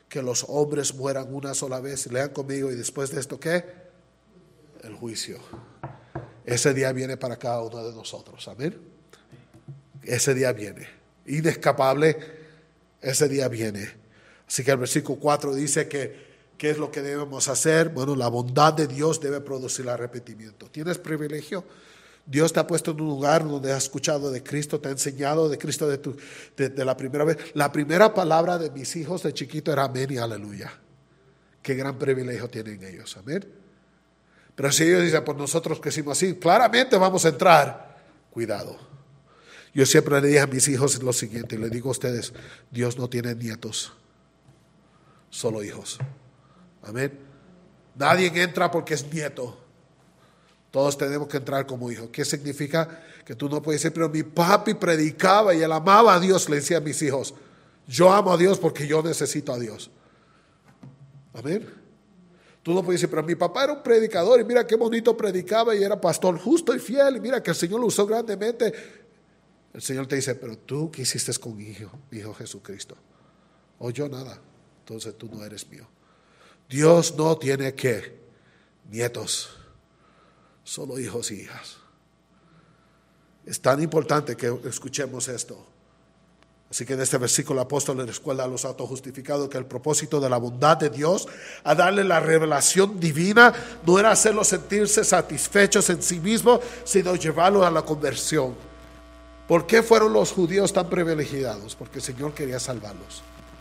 que los hombres mueran una sola vez. Lean conmigo. Y después de esto, ¿qué? El juicio. Ese día viene para cada uno de nosotros. Amén. Ese día viene. Inescapable. Ese día viene. Así que el versículo 4 dice que ¿qué es lo que debemos hacer? Bueno, la bondad de Dios debe producir arrepentimiento. ¿Tienes privilegio? Dios te ha puesto en un lugar donde has escuchado de Cristo, te ha enseñado de Cristo de la primera vez. La primera palabra de mis hijos de chiquito era amén y aleluya. Qué gran privilegio tienen ellos, amén. Pero si ellos dicen, pues nosotros crecimos así, claramente vamos a entrar. Cuidado. Yo siempre le dije a mis hijos lo siguiente, y le digo a ustedes, Dios no tiene nietos, solo hijos. Amén. Nadie entra porque es nieto. Todos tenemos que entrar como hijos. ¿Qué significa? Que tú no puedes decir, pero mi papi predicaba y él amaba a Dios. Le decía a mis hijos, yo amo a Dios porque yo necesito a Dios. Amén. Tú no puedes decir, pero mi papá era un predicador y mira qué bonito predicaba y era pastor justo y fiel y mira que el Señor lo usó grandemente. El Señor te dice, pero tú qué hiciste con mi hijo Jesucristo. O yo nada. Entonces tú no eres mío. Dios no tiene ¿qué? Nietos. Solo hijos y hijas. Es tan importante que escuchemos esto. Así que en este versículo el apóstol le recuerda a los autojustificados que el propósito de la bondad de Dios a darle la revelación divina no era hacerlos sentirse satisfechos en sí mismos, sino llevarlos a la conversión. ¿Por qué fueron los judíos tan privilegiados? Porque el Señor quería salvarlos.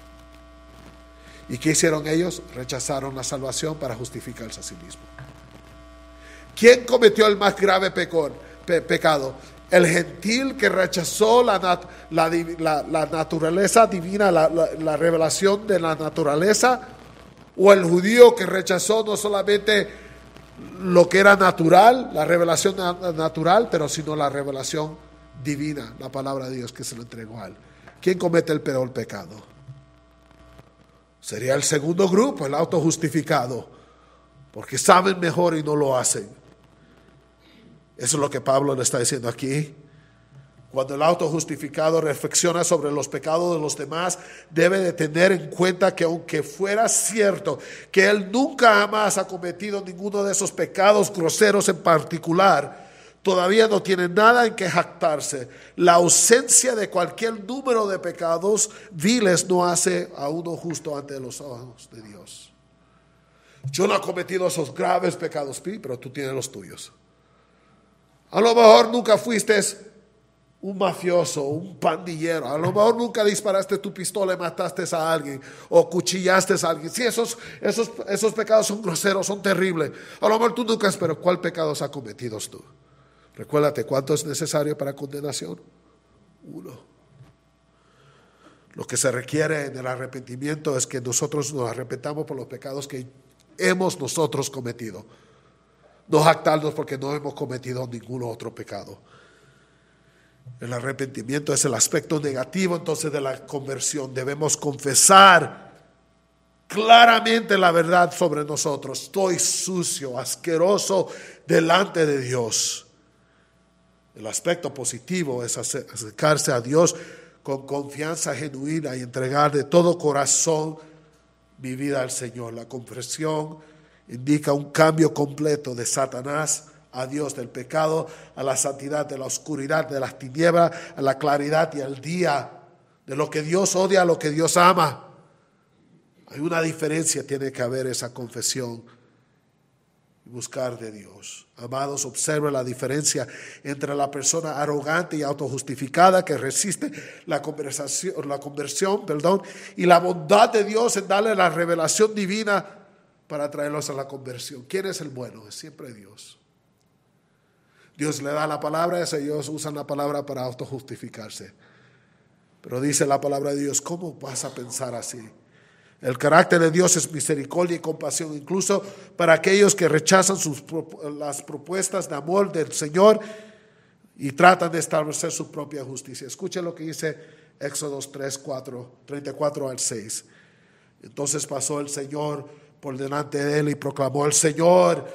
¿Y qué hicieron ellos? Rechazaron la salvación para justificarse a sí mismos. ¿Quién cometió el más grave pecado? El gentil que rechazó la naturaleza divina, la revelación de la naturaleza, o el judío que rechazó no solamente lo que era natural, la revelación natural, pero sino la revelación divina, la palabra de Dios que se le entregó a él. ¿Quién comete el peor pecado? Sería el segundo grupo, el autojustificado, porque saben mejor y no lo hacen. Eso es lo que Pablo le está diciendo aquí. Cuando el autojustificado reflexiona sobre los pecados de los demás, debe de tener en cuenta que aunque fuera cierto que él nunca jamás ha cometido ninguno de esos pecados groseros en particular, todavía no tiene nada en que jactarse. La ausencia de cualquier número de pecados viles no hace a uno justo ante los ojos de Dios. Yo no he cometido esos graves pecados, pero tú tienes los tuyos. A lo mejor nunca fuiste un mafioso, un pandillero. A lo mejor nunca disparaste tu pistola y mataste a alguien o cuchillaste a alguien. Sí, esos pecados son groseros, son terribles. A lo mejor tú nunca, pero ¿cuál pecado has cometido tú? Recuérdate, ¿cuánto es necesario para condenación? 1. Lo que se requiere en el arrepentimiento es que nosotros nos arrepentamos por los pecados que hemos nosotros cometido. No jactarnos porque no hemos cometido ningún otro pecado. El arrepentimiento es el aspecto negativo entonces de la conversión. Debemos confesar claramente la verdad sobre nosotros. Estoy sucio, asqueroso delante de Dios. El aspecto positivo es acercarse a Dios con confianza genuina y entregar de todo corazón mi vida al Señor. La confesión indica un cambio completo de Satanás a Dios, del pecado a la santidad, de la oscuridad, de las tinieblas a la claridad y al día, de lo que Dios odia a lo que Dios ama. Hay una diferencia, tiene que haber esa confesión y buscar de Dios. Amados, observen la diferencia entre la persona arrogante y autojustificada que resiste la conversión, y la bondad de Dios en darle la revelación divina para traerlos a la conversión. ¿Quién es el bueno? Es siempre Dios. Dios le da la palabra, ellos usan la palabra para autojustificarse. Pero dice la palabra de Dios, ¿cómo vas a pensar así? El carácter de Dios es misericordia y compasión, incluso para aquellos que rechazan las propuestas de amor del Señor y tratan de establecer su propia justicia. Escuchen lo que dice Éxodo 34 al 6. Entonces pasó el Señor por delante de él y proclamó: el Señor,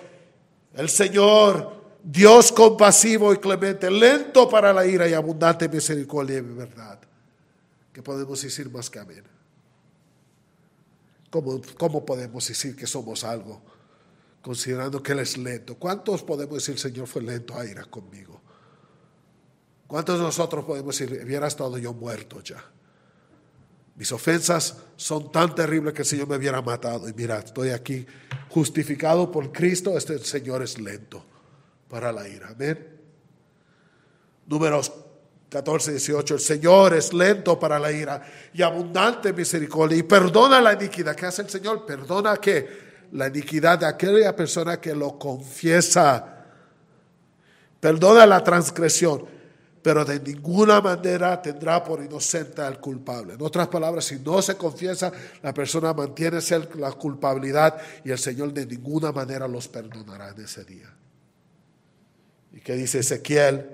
Dios compasivo y clemente, lento para la ira y abundante en misericordia y verdad. ¿Qué podemos decir más que amén? ¿Cómo podemos decir que somos algo? Considerando que Él es lento. ¿Cuántos podemos decir, Señor fue lento a ira conmigo? ¿Cuántos de nosotros podemos decir, hubiera estado yo muerto ya? Mis ofensas son tan terribles que el Señor me hubiera matado. Y mira, estoy aquí justificado por Cristo. Este Señor es lento para la ira. Amén. Números 14, 18. El Señor es lento para la ira y abundante en misericordia y perdona la iniquidad. ¿Qué hace el Señor? Perdona la iniquidad de aquella persona que lo confiesa. Perdona la transgresión, pero de ninguna manera tendrá por inocente al culpable. En otras palabras, si no se confiesa, la persona mantiene la culpabilidad y el Señor de ninguna manera los perdonará en ese día. ¿Y qué dice Ezequiel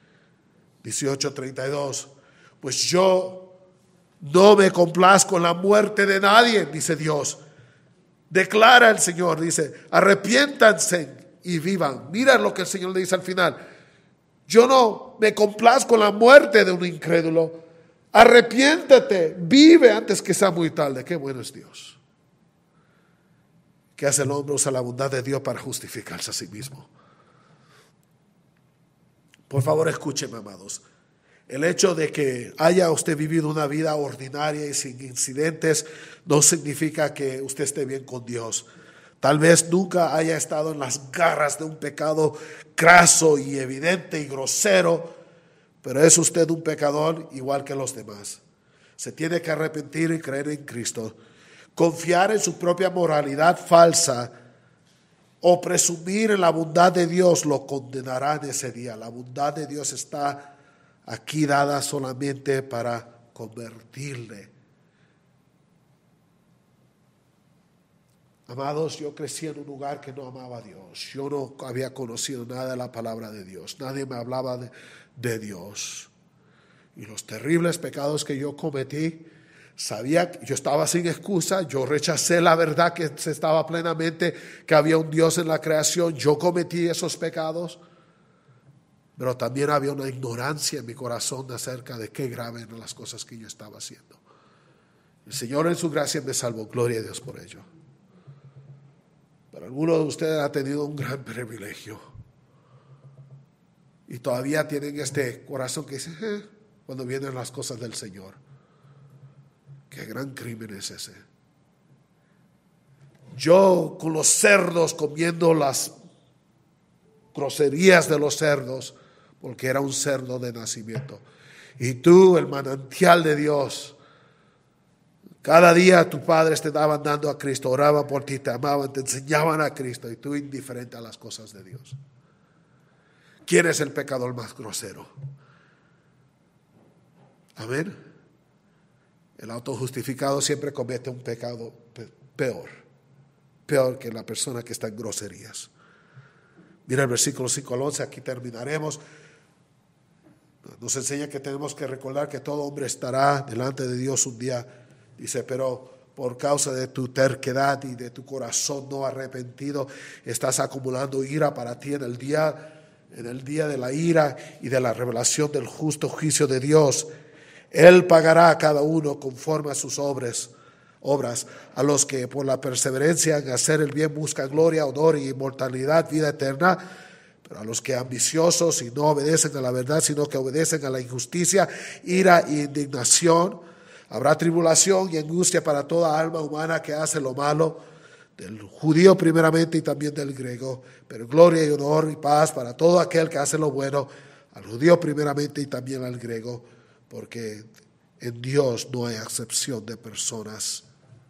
18:32? Pues yo no me complazco en la muerte de nadie, dice Dios. Declara el Señor, dice, arrepiéntanse y vivan. Mira lo que el Señor le dice al final. Yo no me complazco en la muerte de un incrédulo. Arrepiéntate, vive antes que sea muy tarde. Qué bueno es Dios. ¿Qué hace el hombre? Usa la bondad de Dios para justificarse a sí mismo. Por favor, escúcheme, amados. El hecho de que haya usted vivido una vida ordinaria y sin incidentes no significa que usted esté bien con Dios. Tal vez nunca haya estado en las garras de un pecado craso y evidente y grosero, pero es usted un pecador igual que los demás. Se tiene que arrepentir y creer en Cristo. Confiar en su propia moralidad falsa o presumir en la bondad de Dios lo condenará en ese día. La bondad de Dios está aquí dada solamente para convertirle. Amados, yo crecí en un lugar que no amaba a Dios. Yo no había conocido nada de la palabra de Dios. Nadie me hablaba de Dios. Y los terribles pecados que yo cometí, sabía que yo estaba sin excusa. Yo rechacé la verdad que se estaba plenamente, que había un Dios en la creación. Yo cometí esos pecados. Pero también había una ignorancia en mi corazón acerca de qué grave eran las cosas que yo estaba haciendo. El Señor en su gracia me salvó. Gloria a Dios por ello. Pero algunos de ustedes han tenido un gran privilegio. Y todavía tienen este corazón que dice, cuando vienen las cosas del Señor. Qué gran crimen es ese. Yo con los cerdos comiendo las groserías de los cerdos, porque era un cerdo de nacimiento. Y tú, el manantial de Dios, cada día tus padres te daban dando a Cristo, oraban por ti, te amaban, te enseñaban a Cristo, y tú indiferente a las cosas de Dios. ¿Quién es el pecador más grosero? Amén. El autojustificado siempre comete un pecado peor que la persona que está en groserías. Mira el versículo 5 al 11, aquí terminaremos. Nos enseña que tenemos que recordar que todo hombre estará delante de Dios un día. Dice, pero por causa de tu terquedad y de tu corazón no arrepentido, estás acumulando ira para ti en el día de la ira y de la revelación del justo juicio de Dios. Él pagará a cada uno conforme a sus obras, a los que por la perseverancia en hacer el bien buscan gloria, honor y inmortalidad, vida eterna. Pero a los que ambiciosos y no obedecen a la verdad, sino que obedecen a la injusticia, ira e indignación, habrá tribulación y angustia para toda alma humana que hace lo malo, del judío primeramente y también del griego, pero gloria y honor y paz para todo aquel que hace lo bueno, al judío primeramente y también al griego, porque en Dios no hay acepción de personas.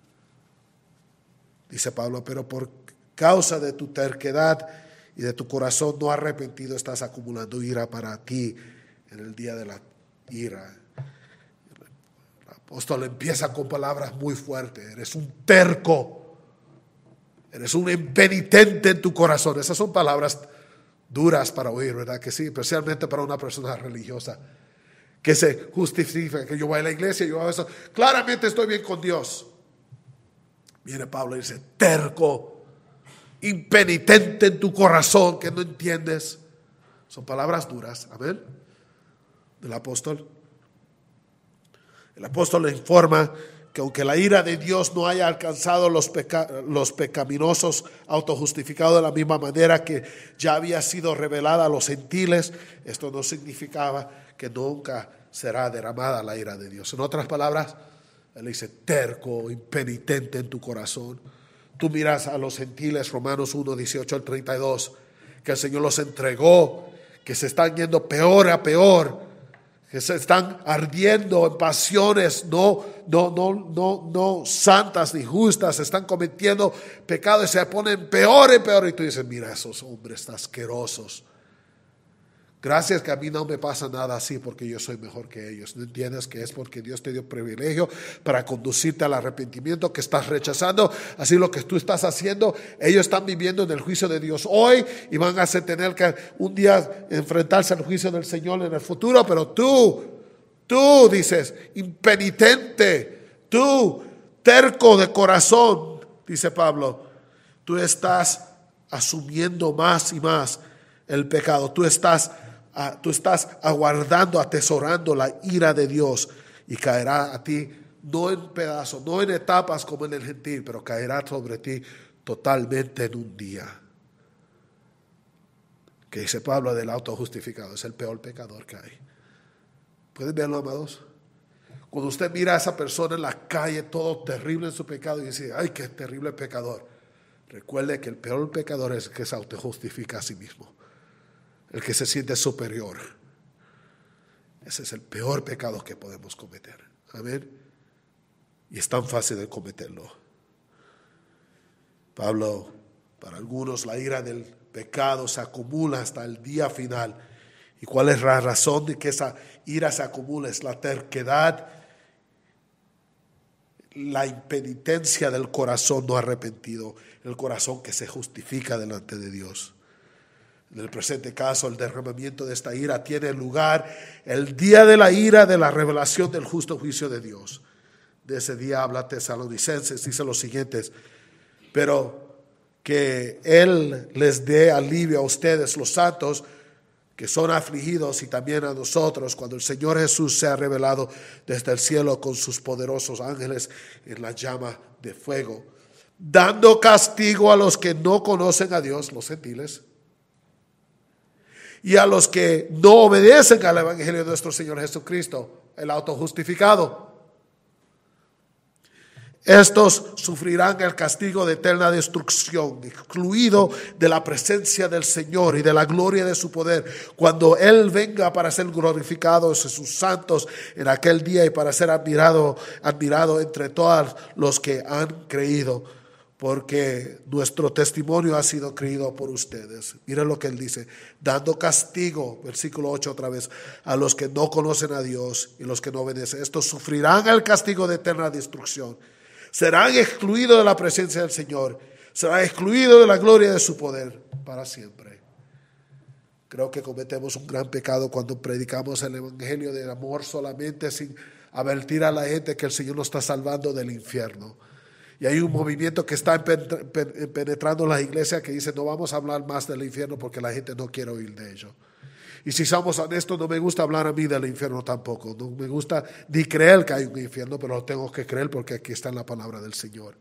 Dice Pablo, pero por causa de tu terquedad y de tu corazón no arrepentido estás acumulando ira para ti en el día de la ira. El apóstol empieza con palabras muy fuertes. Eres un terco, eres un impenitente en tu corazón. Esas son palabras duras para oír, ¿verdad? Que sí, especialmente para una persona religiosa que se justifica, que yo voy a la iglesia, yo hago eso, claramente estoy bien con Dios. Viene Pablo y dice, terco, impenitente en tu corazón, que no entiendes. Son palabras duras, amén, del apóstol. El apóstol le informa que aunque la ira de Dios no haya alcanzado los pecaminosos autojustificados de la misma manera que ya había sido revelada a los gentiles, esto no significaba que nunca será derramada la ira de Dios. En otras palabras, él dice, terco, impenitente en tu corazón. Tú miras a los gentiles, Romanos 1, 18 al 32, que el Señor los entregó, que se están yendo peor a peor, que se están ardiendo en pasiones no santas ni justas, están cometiendo pecados y se ponen peor y peor. Y tú dices, mira esos hombres asquerosos. Gracias que a mí no me pasa nada así porque yo soy mejor que ellos. ¿No entiendes que es porque Dios te dio privilegio para conducirte al arrepentimiento que estás rechazando? Así lo que tú estás haciendo, ellos están viviendo en el juicio de Dios hoy y van a tener que un día enfrentarse al juicio del Señor en el futuro. Pero tú dices, impenitente, tú terco de corazón, dice Pablo, tú estás asumiendo más y más el pecado. Tú estás aguardando, atesorando la ira de Dios y caerá a ti, no en pedazos, no en etapas como en el gentil, pero caerá sobre ti totalmente en un día. Que dice Pablo del autojustificado, es el peor pecador que hay. ¿Pueden verlo, amados? Cuando usted mira a esa persona en la calle, todo terrible en su pecado, y dice, ay, qué terrible pecador. Recuerde que el peor pecador es el que se autojustifica a sí mismo. El que se siente superior. Ese es el peor pecado que podemos cometer. Amén. Y es tan fácil de cometerlo. Pablo, para algunos la ira del pecado se acumula hasta el día final. ¿Y cuál es la razón de que esa ira se acumula? Es la terquedad, la impenitencia del corazón no arrepentido, el corazón que se justifica delante de Dios. En el presente caso, el derramamiento de esta ira tiene lugar el día de la ira de la revelación del justo juicio de Dios. De ese día habla Tesalonicenses, dice los siguientes: pero que Él les dé alivio a ustedes, los santos, que son afligidos, y también a nosotros, cuando el Señor Jesús sea revelado desde el cielo con sus poderosos ángeles en la llama de fuego, dando castigo a los que no conocen a Dios, los gentiles, y a los que no obedecen al evangelio de nuestro Señor Jesucristo, el autojustificado. Estos sufrirán el castigo de eterna destrucción, excluido de la presencia del Señor y de la gloria de su poder, cuando Él venga para ser glorificado en sus santos en aquel día y para ser admirado entre todos los que han creído, porque nuestro testimonio ha sido creído por ustedes. Miren lo que Él dice: dando castigo, versículo 8 otra vez, a los que no conocen a Dios y los que no obedecen. Estos sufrirán el castigo de eterna destrucción. Serán excluidos de la presencia del Señor, serán excluidos de la gloria de su poder para siempre. Creo que cometemos un gran pecado cuando predicamos el evangelio del amor solamente, sin advertir a la gente que el Señor nos está salvando del infierno. Y hay un movimiento que está penetrando las iglesias que dice: no vamos a hablar más del infierno porque la gente no quiere oír de ello. Y si somos honestos, no me gusta hablar a mí del infierno tampoco. No me gusta ni creer que hay un infierno, pero lo tengo que creer porque aquí está en la palabra del Señor.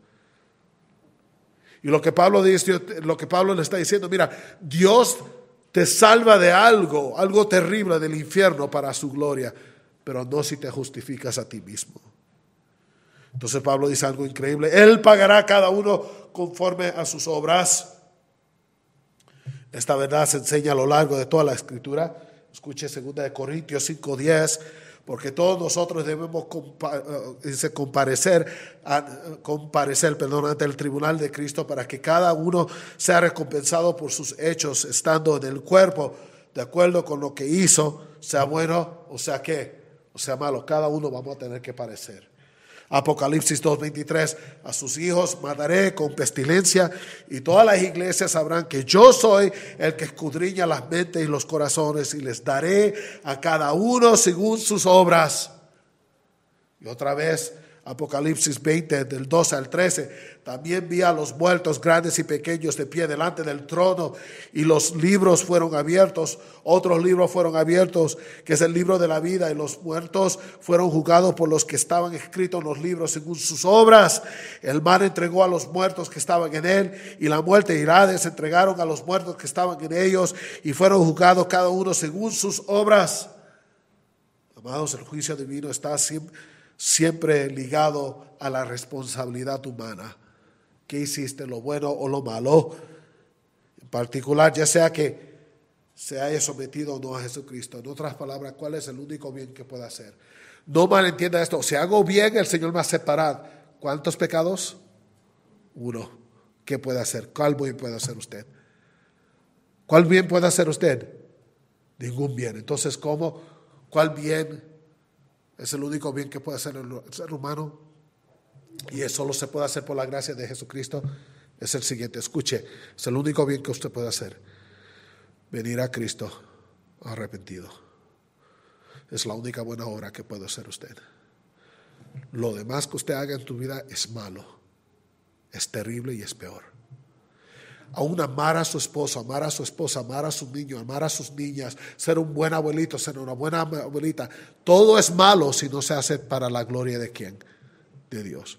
Y lo que Pablo dice, lo que Pablo le está diciendo: mira, Dios te salva de algo terrible del infierno para su gloria, pero no si te justificas a ti mismo. Entonces Pablo dice algo increíble: Él pagará a cada uno conforme a sus obras. Esta verdad se enseña a lo largo de toda la Escritura. Escuche 2 Corintios 5:10, porque todos nosotros debemos comparecer ante el tribunal de Cristo, para que cada uno sea recompensado por sus hechos, estando en el cuerpo, de acuerdo con lo que hizo, sea bueno o sea malo. Cada uno vamos a tener que parecer. Apocalipsis 2:23: a sus hijos mataré con pestilencia, y todas las iglesias sabrán que yo soy el que escudriña las mentes y los corazones, y les daré a cada uno según sus obras. Y otra vez, Apocalipsis 20, del 12 al 13. También vi a los muertos, grandes y pequeños, de pie delante del trono, y los libros fueron abiertos. Otros libros fueron abiertos, que es el libro de la vida, y los muertos fueron juzgados por los que estaban escritos en los libros según sus obras. El mar entregó a los muertos que estaban en él, y la muerte y Hades entregaron a los muertos que estaban en ellos, y fueron juzgados cada uno según sus obras. Amados, el juicio divino está siempre ligado a la responsabilidad humana. ¿Qué hiciste, lo bueno o lo malo? En particular, ya sea que se haya sometido o no a Jesucristo. En otras palabras, ¿cuál es el único bien que puede hacer? No malentienda esto. Si hago bien, el Señor me va a separar. ¿Cuántos pecados? Uno. ¿Qué puede hacer? ¿Cuál bien puede hacer usted? ¿Cuál bien puede hacer usted? Ningún bien. Entonces, ¿cuál bien es el único bien que puede hacer el ser humano? Y eso solo se puede hacer por la gracia de Jesucristo. Es el siguiente, escuche, es el único bien que usted puede hacer: venir a Cristo arrepentido. Es la única buena obra que puede hacer usted. Lo demás que usted haga en tu vida es malo, es terrible y es peor. Aún amar a su esposo, amar a su esposa, amar a sus niños, amar a sus niñas, ser un buen abuelito, ser una buena abuelita, todo es malo si no se hace para la gloria de ¿quién? De Dios.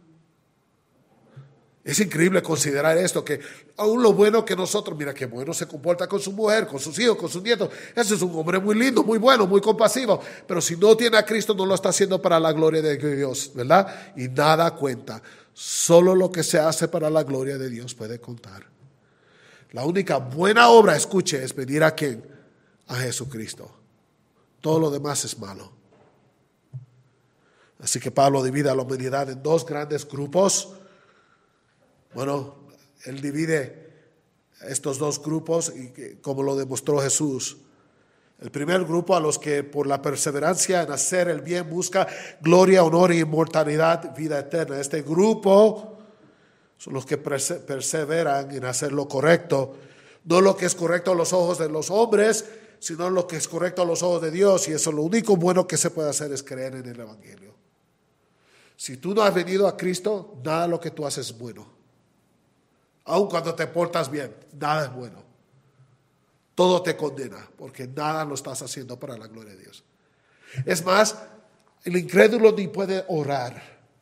Es increíble considerar esto, que aún lo bueno que nosotros, mira qué bueno se comporta con su mujer, con sus hijos, con sus nietos. Ese es un hombre muy lindo, muy bueno, muy compasivo. Pero si no tiene a Cristo, no lo está haciendo para la gloria de Dios, ¿verdad? Y nada cuenta. Solo lo que se hace para la gloria de Dios puede contar. La única buena obra, escuche, es venir a ¿quién? A Jesucristo. Todo lo demás es malo. Así que Pablo divide a la humanidad en dos grandes grupos. Bueno, él divide estos dos grupos y como lo demostró Jesús. El primer grupo, a los que por la perseverancia en hacer el bien busca gloria, honor y inmortalidad, vida eterna. Este grupo son los que perseveran en hacer lo correcto, no lo que es correcto a los ojos de los hombres, sino lo que es correcto a los ojos de Dios. Y eso, lo único bueno que se puede hacer es creer en el Evangelio. Si tú no has venido a Cristo, nada de lo que tú haces es bueno. Aun cuando te portas bien, nada es bueno. Todo te condena, porque nada lo estás haciendo para la gloria de Dios. Es más, el incrédulo ni puede orar.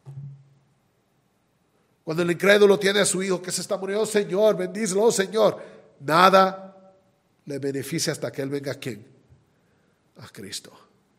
Cuando el incrédulo tiene a su hijo que se está muriendo, Señor, bendícelo, oh Señor, nada le beneficia hasta que él venga ¿a quién? A Cristo.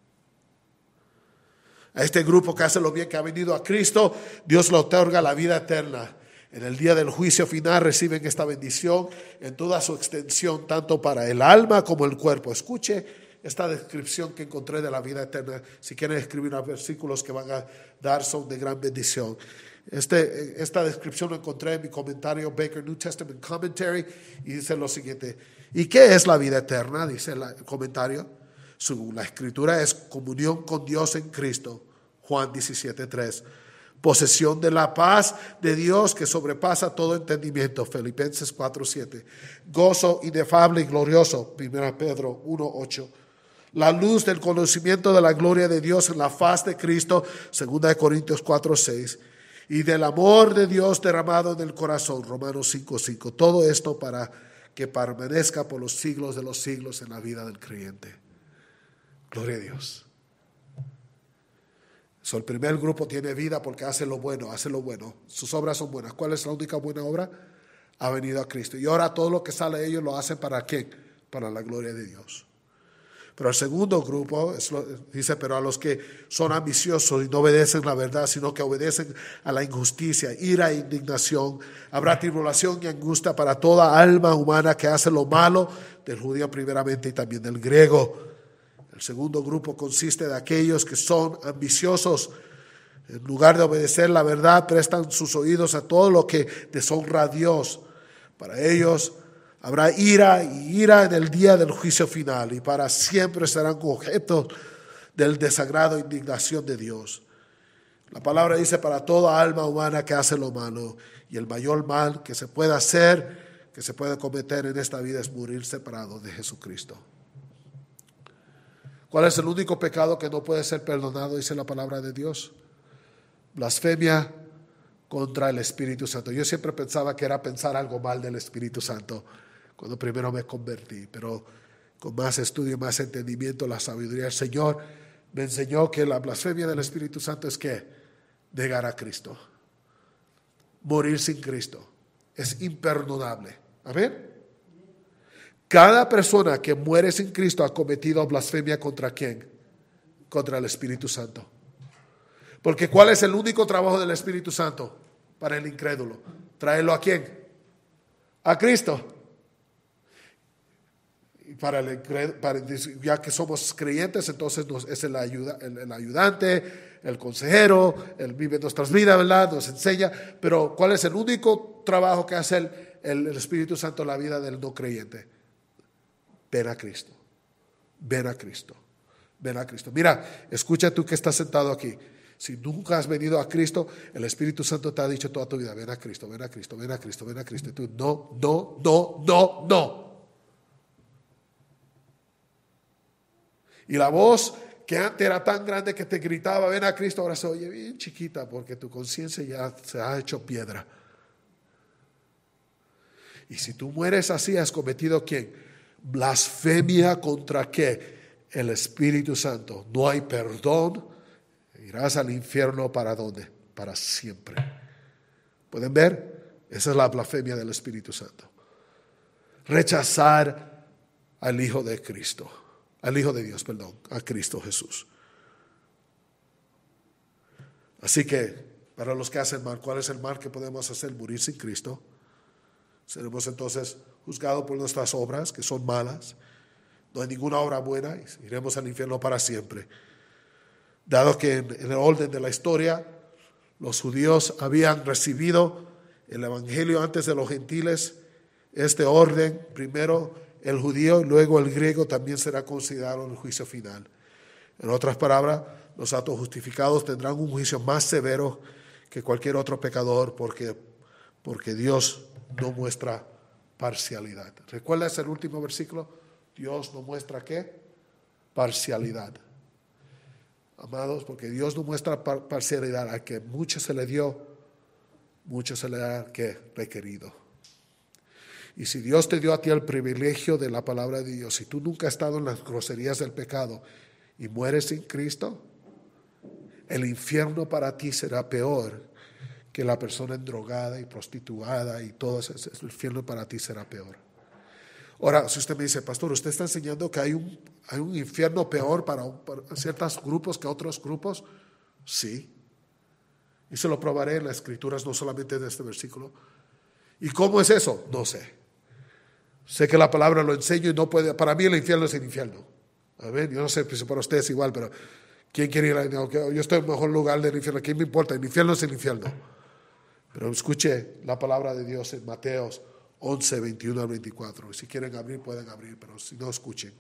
A este grupo que hace lo bien, que ha venido a Cristo, Dios le otorga la vida eterna. En el día del juicio final reciben esta bendición en toda su extensión, tanto para el alma como el cuerpo. Escuche esta descripción que encontré de la vida eterna. Si quieren escribir los versículos que van a dar, son de gran bendición. Esta descripción lo encontré en mi comentario, Baker New Testament Commentary, y dice lo siguiente: ¿y qué es la vida eterna? Dice el comentario. Según la escritura, es comunión con Dios en Cristo. Juan 17:3. Posesión de la paz de Dios que sobrepasa todo entendimiento. Filipenses 4:7. Gozo inefable y glorioso. 1 Pedro 1:8. La luz del conocimiento de la gloria de Dios en la faz de Cristo. 2 Corintios 4:6. Y del amor de Dios derramado en el corazón. Romanos 5:5. Todo esto para que permanezca por los siglos de los siglos en la vida del creyente. Gloria a Dios. So, el primer grupo tiene vida porque hace lo bueno, sus obras son buenas. ¿Cuál es la única buena obra? Ha venido a Cristo. Y ahora todo lo que sale de ellos lo hacen ¿para qué? Para la gloria de Dios. Pero el segundo grupo dice: pero a los que son ambiciosos y no obedecen la verdad, sino que obedecen a la injusticia, ira e indignación, habrá tribulación y angustia para toda alma humana que hace lo malo, del judío primeramente y también del griego. El segundo grupo consiste de aquellos que son ambiciosos. En lugar de obedecer la verdad, prestan sus oídos a todo lo que deshonra a Dios. Para ellos habrá ira y ira en el día del juicio final, y para siempre serán objetos del desagrado e indignación de Dios. La palabra dice: para toda alma humana que hace lo malo. Y el mayor mal que se puede hacer, que se puede cometer en esta vida, es morir separado de Jesucristo. ¿Cuál es el único pecado que no puede ser perdonado? Dice la palabra de Dios: Blasfemia contra el Espíritu Santo. Yo siempre pensaba que era pensar algo mal del Espíritu Santo cuando primero me convertí, pero con más estudio, más entendimiento, la sabiduría del Señor me enseñó que la blasfemia del Espíritu Santo es que negar a Cristo, morir sin Cristo, es imperdonable. Amén. Cada persona que muere sin Cristo ha cometido blasfemia contra ¿quién? Contra el Espíritu Santo. Porque ¿cuál es el único trabajo del Espíritu Santo para el incrédulo? ¿Traerlo a quién? A Cristo. Y ya que somos creyentes, entonces es el ayudante, el consejero, Él vive nuestras vidas, ¿verdad? Nos enseña. Pero ¿cuál es el único trabajo que hace el Espíritu Santo en la vida del no creyente? Ven a Cristo. Ven a Cristo. Ven a Cristo. Mira, escucha tú que estás sentado aquí. Si nunca has venido a Cristo, el Espíritu Santo te ha dicho toda tu vida, ven a Cristo, ven a Cristo, ven a Cristo, ven a Cristo. Y tú, no. Y la voz que antes era tan grande que te gritaba, ven a Cristo, ahora se oye bien chiquita porque tu conciencia ya se ha hecho piedra. Y si tú mueres así, has cometido ¿quién? Blasfemia contra ¿qué? El Espíritu Santo. No hay perdón. Irás al infierno ¿para dónde? Para siempre. ¿Pueden ver? Esa es la blasfemia del Espíritu Santo. Rechazar al Hijo de Cristo. Al Hijo de Dios, perdón. A Cristo Jesús. Así que, para los que hacen mal, ¿cuál es el mal que podemos hacer? Morir sin Cristo. Seremos entonces juzgados por nuestras obras, que son malas. No hay ninguna obra buena. Iremos al infierno para siempre. Dado que en el orden de la historia los judíos habían recibido el evangelio antes de los gentiles, este orden, primero el judío y luego el griego, también será considerado en el juicio final. En otras palabras, los autojustificados tendrán un juicio más severo que cualquier otro pecador porque Dios no muestra parcialidad. ¿Recuerdas el último versículo? Dios no muestra ¿qué? Parcialidad. Amados, porque Dios no muestra parcialidad. A que mucho se le dio, mucho se le ha ¿qué? Requerido. Y si Dios te dio a ti el privilegio de la palabra de Dios, si tú nunca has estado en las groserías del pecado y mueres sin Cristo, el infierno para ti será peor que la persona endrogada y prostituada y todo eso. El infierno para ti será peor. Ahora, si usted me dice, pastor, ¿usted está enseñando que hay un infierno peor para ciertos grupos que otros grupos? Sí. Y se lo probaré en las Escrituras, no solamente de este versículo. ¿Y cómo es eso? No sé. Sé que la palabra lo enseño y no puede. Para mí el infierno es el infierno. Amén. Yo no sé si para ustedes igual, pero ¿quién quiere ir al infierno? Yo estoy en el mejor lugar del infierno. ¿Quién me importa? El infierno es el infierno. Pero escuche la palabra de Dios en Mateos 11, 21 al 24. Si quieren abrir, pueden abrir, pero si no, escuchen.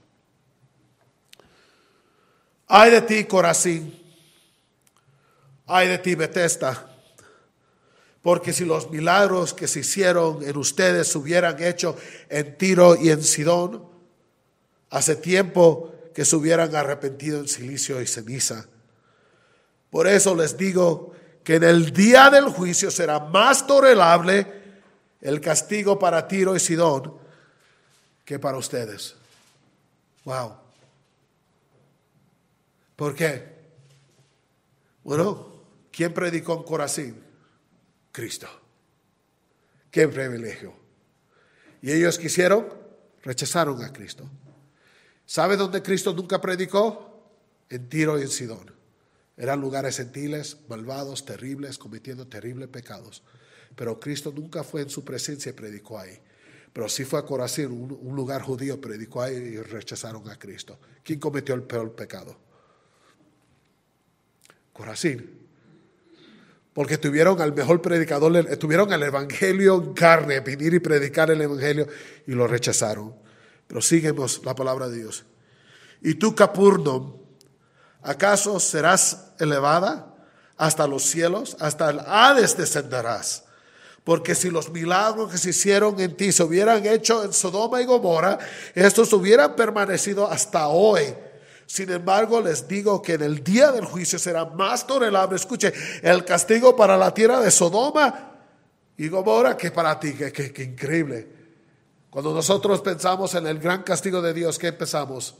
Ay de ti, Corazín. Ay de ti, Betesda. Porque si los milagros que se hicieron en ustedes se hubieran hecho en Tiro y en Sidón, hace tiempo que se hubieran arrepentido en silicio y ceniza. Por eso les digo que en el día del juicio será más tolerable el castigo para Tiro y Sidón que para ustedes. Wow. ¿Por qué? Bueno, ¿quién predicó en Corazín? Cristo. Qué privilegio. Y ellos quisieron, rechazaron a Cristo. ¿Sabe dónde Cristo nunca predicó? En Tiro y en Sidón. Eran lugares gentiles, malvados, terribles, cometiendo terribles pecados. Pero Cristo nunca fue en su presencia y predicó ahí. Pero sí fue a Corazín, un lugar judío, predicó ahí y rechazaron a Cristo. ¿Quién cometió el peor pecado? Corazín. Porque tuvieron al mejor predicador, tuvieron el evangelio en carne, venir y predicar el evangelio y lo rechazaron. Pero seguimos la palabra de Dios. Y tú, Capernaum, ¿acaso serás elevada hasta los cielos? Hasta el Hades descenderás. Porque si los milagros que se hicieron en ti se hubieran hecho en Sodoma y Gomorra, estos hubieran permanecido hasta hoy. Sin embargo, les digo que en el día del juicio será más tolerable, escuche, el castigo para la tierra de Sodoma y Gomorra que para ti. Qué increíble. Cuando nosotros pensamos en el gran castigo de Dios, ¿qué pensamos?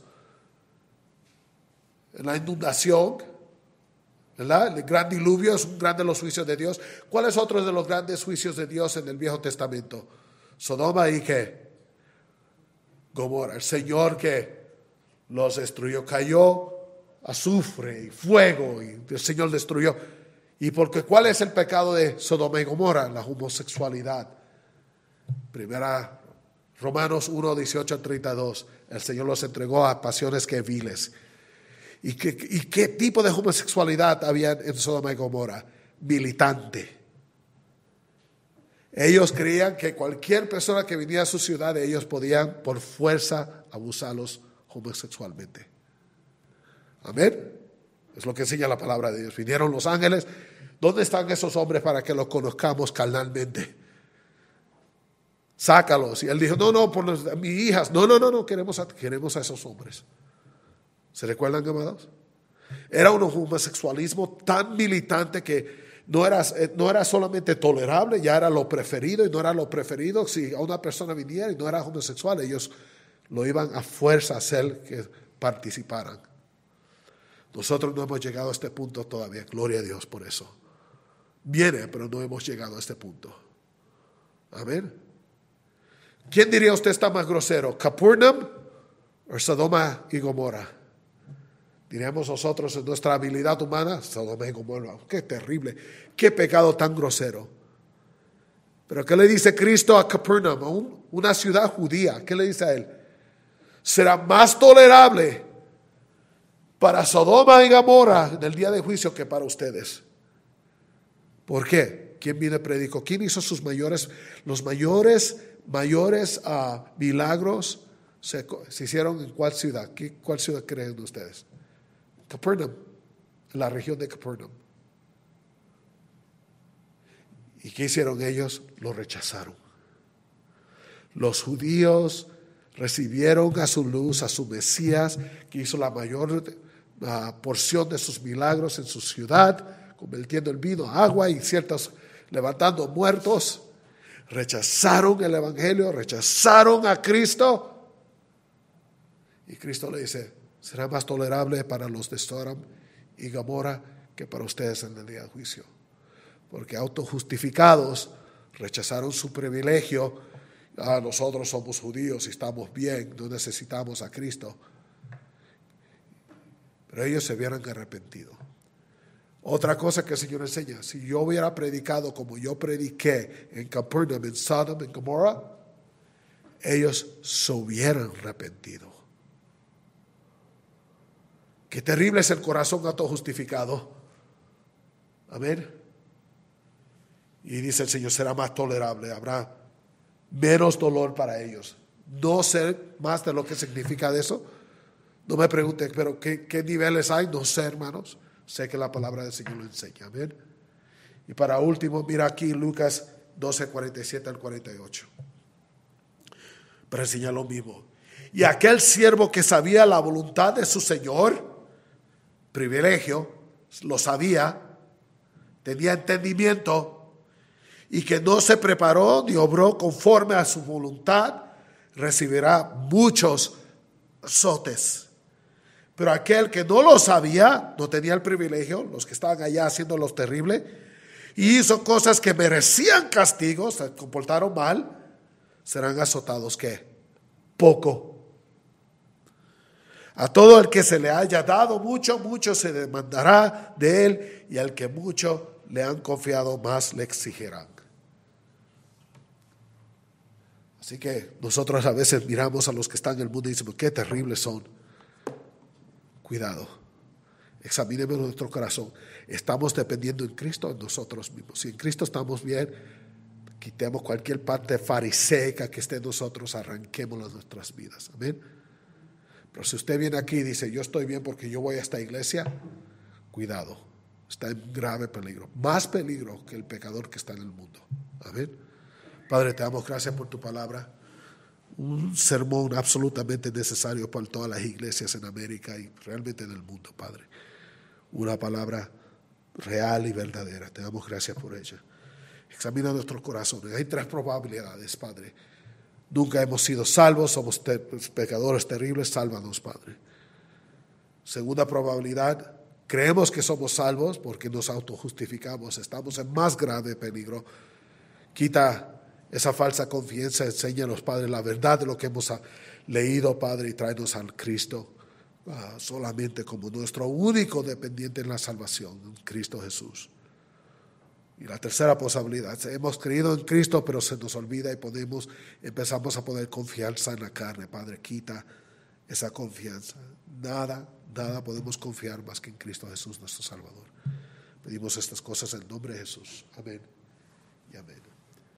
En la inundación, ¿verdad? El gran diluvio es un gran de los juicios de Dios. ¿Cuál es otro de los grandes juicios de Dios en el Viejo Testamento? Sodoma y ¿qué? Gomorra. El Señor que los destruyó, cayó azufre y fuego y el Señor destruyó. ¿Y porque cuál es el pecado de Sodoma y Gomorra? La homosexualidad. Primera Romanos 1, 18 a 32. El Señor los entregó a pasiones que viles. ¿Y qué tipo de homosexualidad había en Sodoma y Gomorra? Militante. Ellos creían que cualquier persona que viniera a su ciudad, ellos podían por fuerza abusarlos homosexualmente. Amén. Es lo que enseña la palabra de Dios. Vinieron los ángeles. ¿Dónde están esos hombres para que los conozcamos carnalmente? Sácalos. Y él dijo, no, por mis hijas. No, queremos a esos hombres. ¿Se recuerdan, amados? Era un homosexualismo tan militante que no era solamente tolerable, ya era lo preferido, y no era lo preferido. Si a una persona viniera y no era homosexual, ellos lo iban a fuerza a hacer que participaran. Nosotros no hemos llegado a este punto todavía, gloria a Dios por eso. Viene, pero no hemos llegado a este punto. Amén. ¿Quién diría usted está más grosero, Capernaum o Sodoma y Gomorra? Diríamos nosotros en nuestra habilidad humana, Sodoma y Gomorra. Qué terrible, qué pecado tan grosero. Pero ¿qué le dice Cristo a Capernaum, una ciudad judía? ¿Qué le dice a él? Será más tolerable para Sodoma y Gomorra en el día de juicio que para ustedes. ¿Por qué? ¿Quién viene predicó? ¿Quién hizo los mayores milagros? Se hicieron en ¿cuál ciudad? ¿Cuál ciudad creen ustedes? Capernaum, en la región de Capernaum. ¿Y qué hicieron ellos? Lo rechazaron. Los judíos recibieron a su luz, a su Mesías, que hizo la mayor porción de sus milagros en su ciudad, convirtiendo el vino a agua y levantando muertos. Rechazaron el evangelio, rechazaron a Cristo. Y Cristo le dice, será más tolerable para los de Sodoma y Gomorra que para ustedes en el día del juicio. Porque autojustificados rechazaron su privilegio. Nosotros somos judíos y estamos bien, no necesitamos a Cristo. Pero ellos se hubieran arrepentido. Otra cosa que el Señor enseña, si yo hubiera predicado como yo prediqué en Capernaum, en Sodoma, en Gomorra, ellos se hubieran arrepentido. Qué terrible es el corazón autojustificado. Amén. Y dice el Señor, será más tolerable, habrá menos dolor para ellos. No sé más de lo que significa eso. No me pregunten, pero ¿qué niveles hay? No sé, hermanos. Sé que la palabra del Señor lo enseña. Amén. Y para último, mira aquí Lucas 12, 47 al 48. Para enseñar lo mismo. Y aquel siervo que sabía la voluntad de su Señor, privilegio, lo sabía, tenía entendimiento, y que no se preparó ni obró conforme a su voluntad, recibirá muchos azotes. Pero aquel que no lo sabía, no tenía el privilegio, los que estaban allá haciendo lo terrible, y hizo cosas que merecían castigo, se comportaron mal, serán azotados, ¿qué? Poco. A todo el que se le haya dado mucho, mucho se demandará de él, y al que mucho le han confiado, más le exigirán. Así que nosotros a veces miramos a los que están en el mundo y decimos, qué terribles son. Cuidado, examinemos nuestro corazón. ¿Estamos dependiendo en Cristo o en nosotros mismos? Si en Cristo estamos bien, quitemos cualquier parte fariseica que esté en nosotros, arranquémosla de nuestras vidas. Amén. Pero si usted viene aquí y dice, yo estoy bien porque yo voy a esta iglesia, cuidado, está en grave peligro. Más peligro que el pecador que está en el mundo. Amén. Padre, te damos gracias por tu palabra. un sermón absolutamente necesario para todas las iglesias en América y realmente en el mundo, Padre. Una palabra real y verdadera. Te damos gracias por ella. Examina nuestros corazones. Hay 3 probabilidades, Padre. Nunca hemos sido salvos, somos pecadores terribles, sálvanos, Padre. Segunda probabilidad, creemos que somos salvos porque nos autojustificamos, estamos en más grave peligro. Quita esa falsa confianza, enséñanos, Padre, la verdad de lo que hemos leído, Padre, y tráenos al Cristo solamente como nuestro único dependiente en la salvación, en Cristo Jesús. Y la tercera posibilidad, hemos creído en Cristo, pero se nos olvida y empezamos a poner confianza en la carne. Padre, quita esa confianza. Nada podemos confiar más que en Cristo Jesús, nuestro Salvador. Pedimos estas cosas en nombre de Jesús. Amén y amén.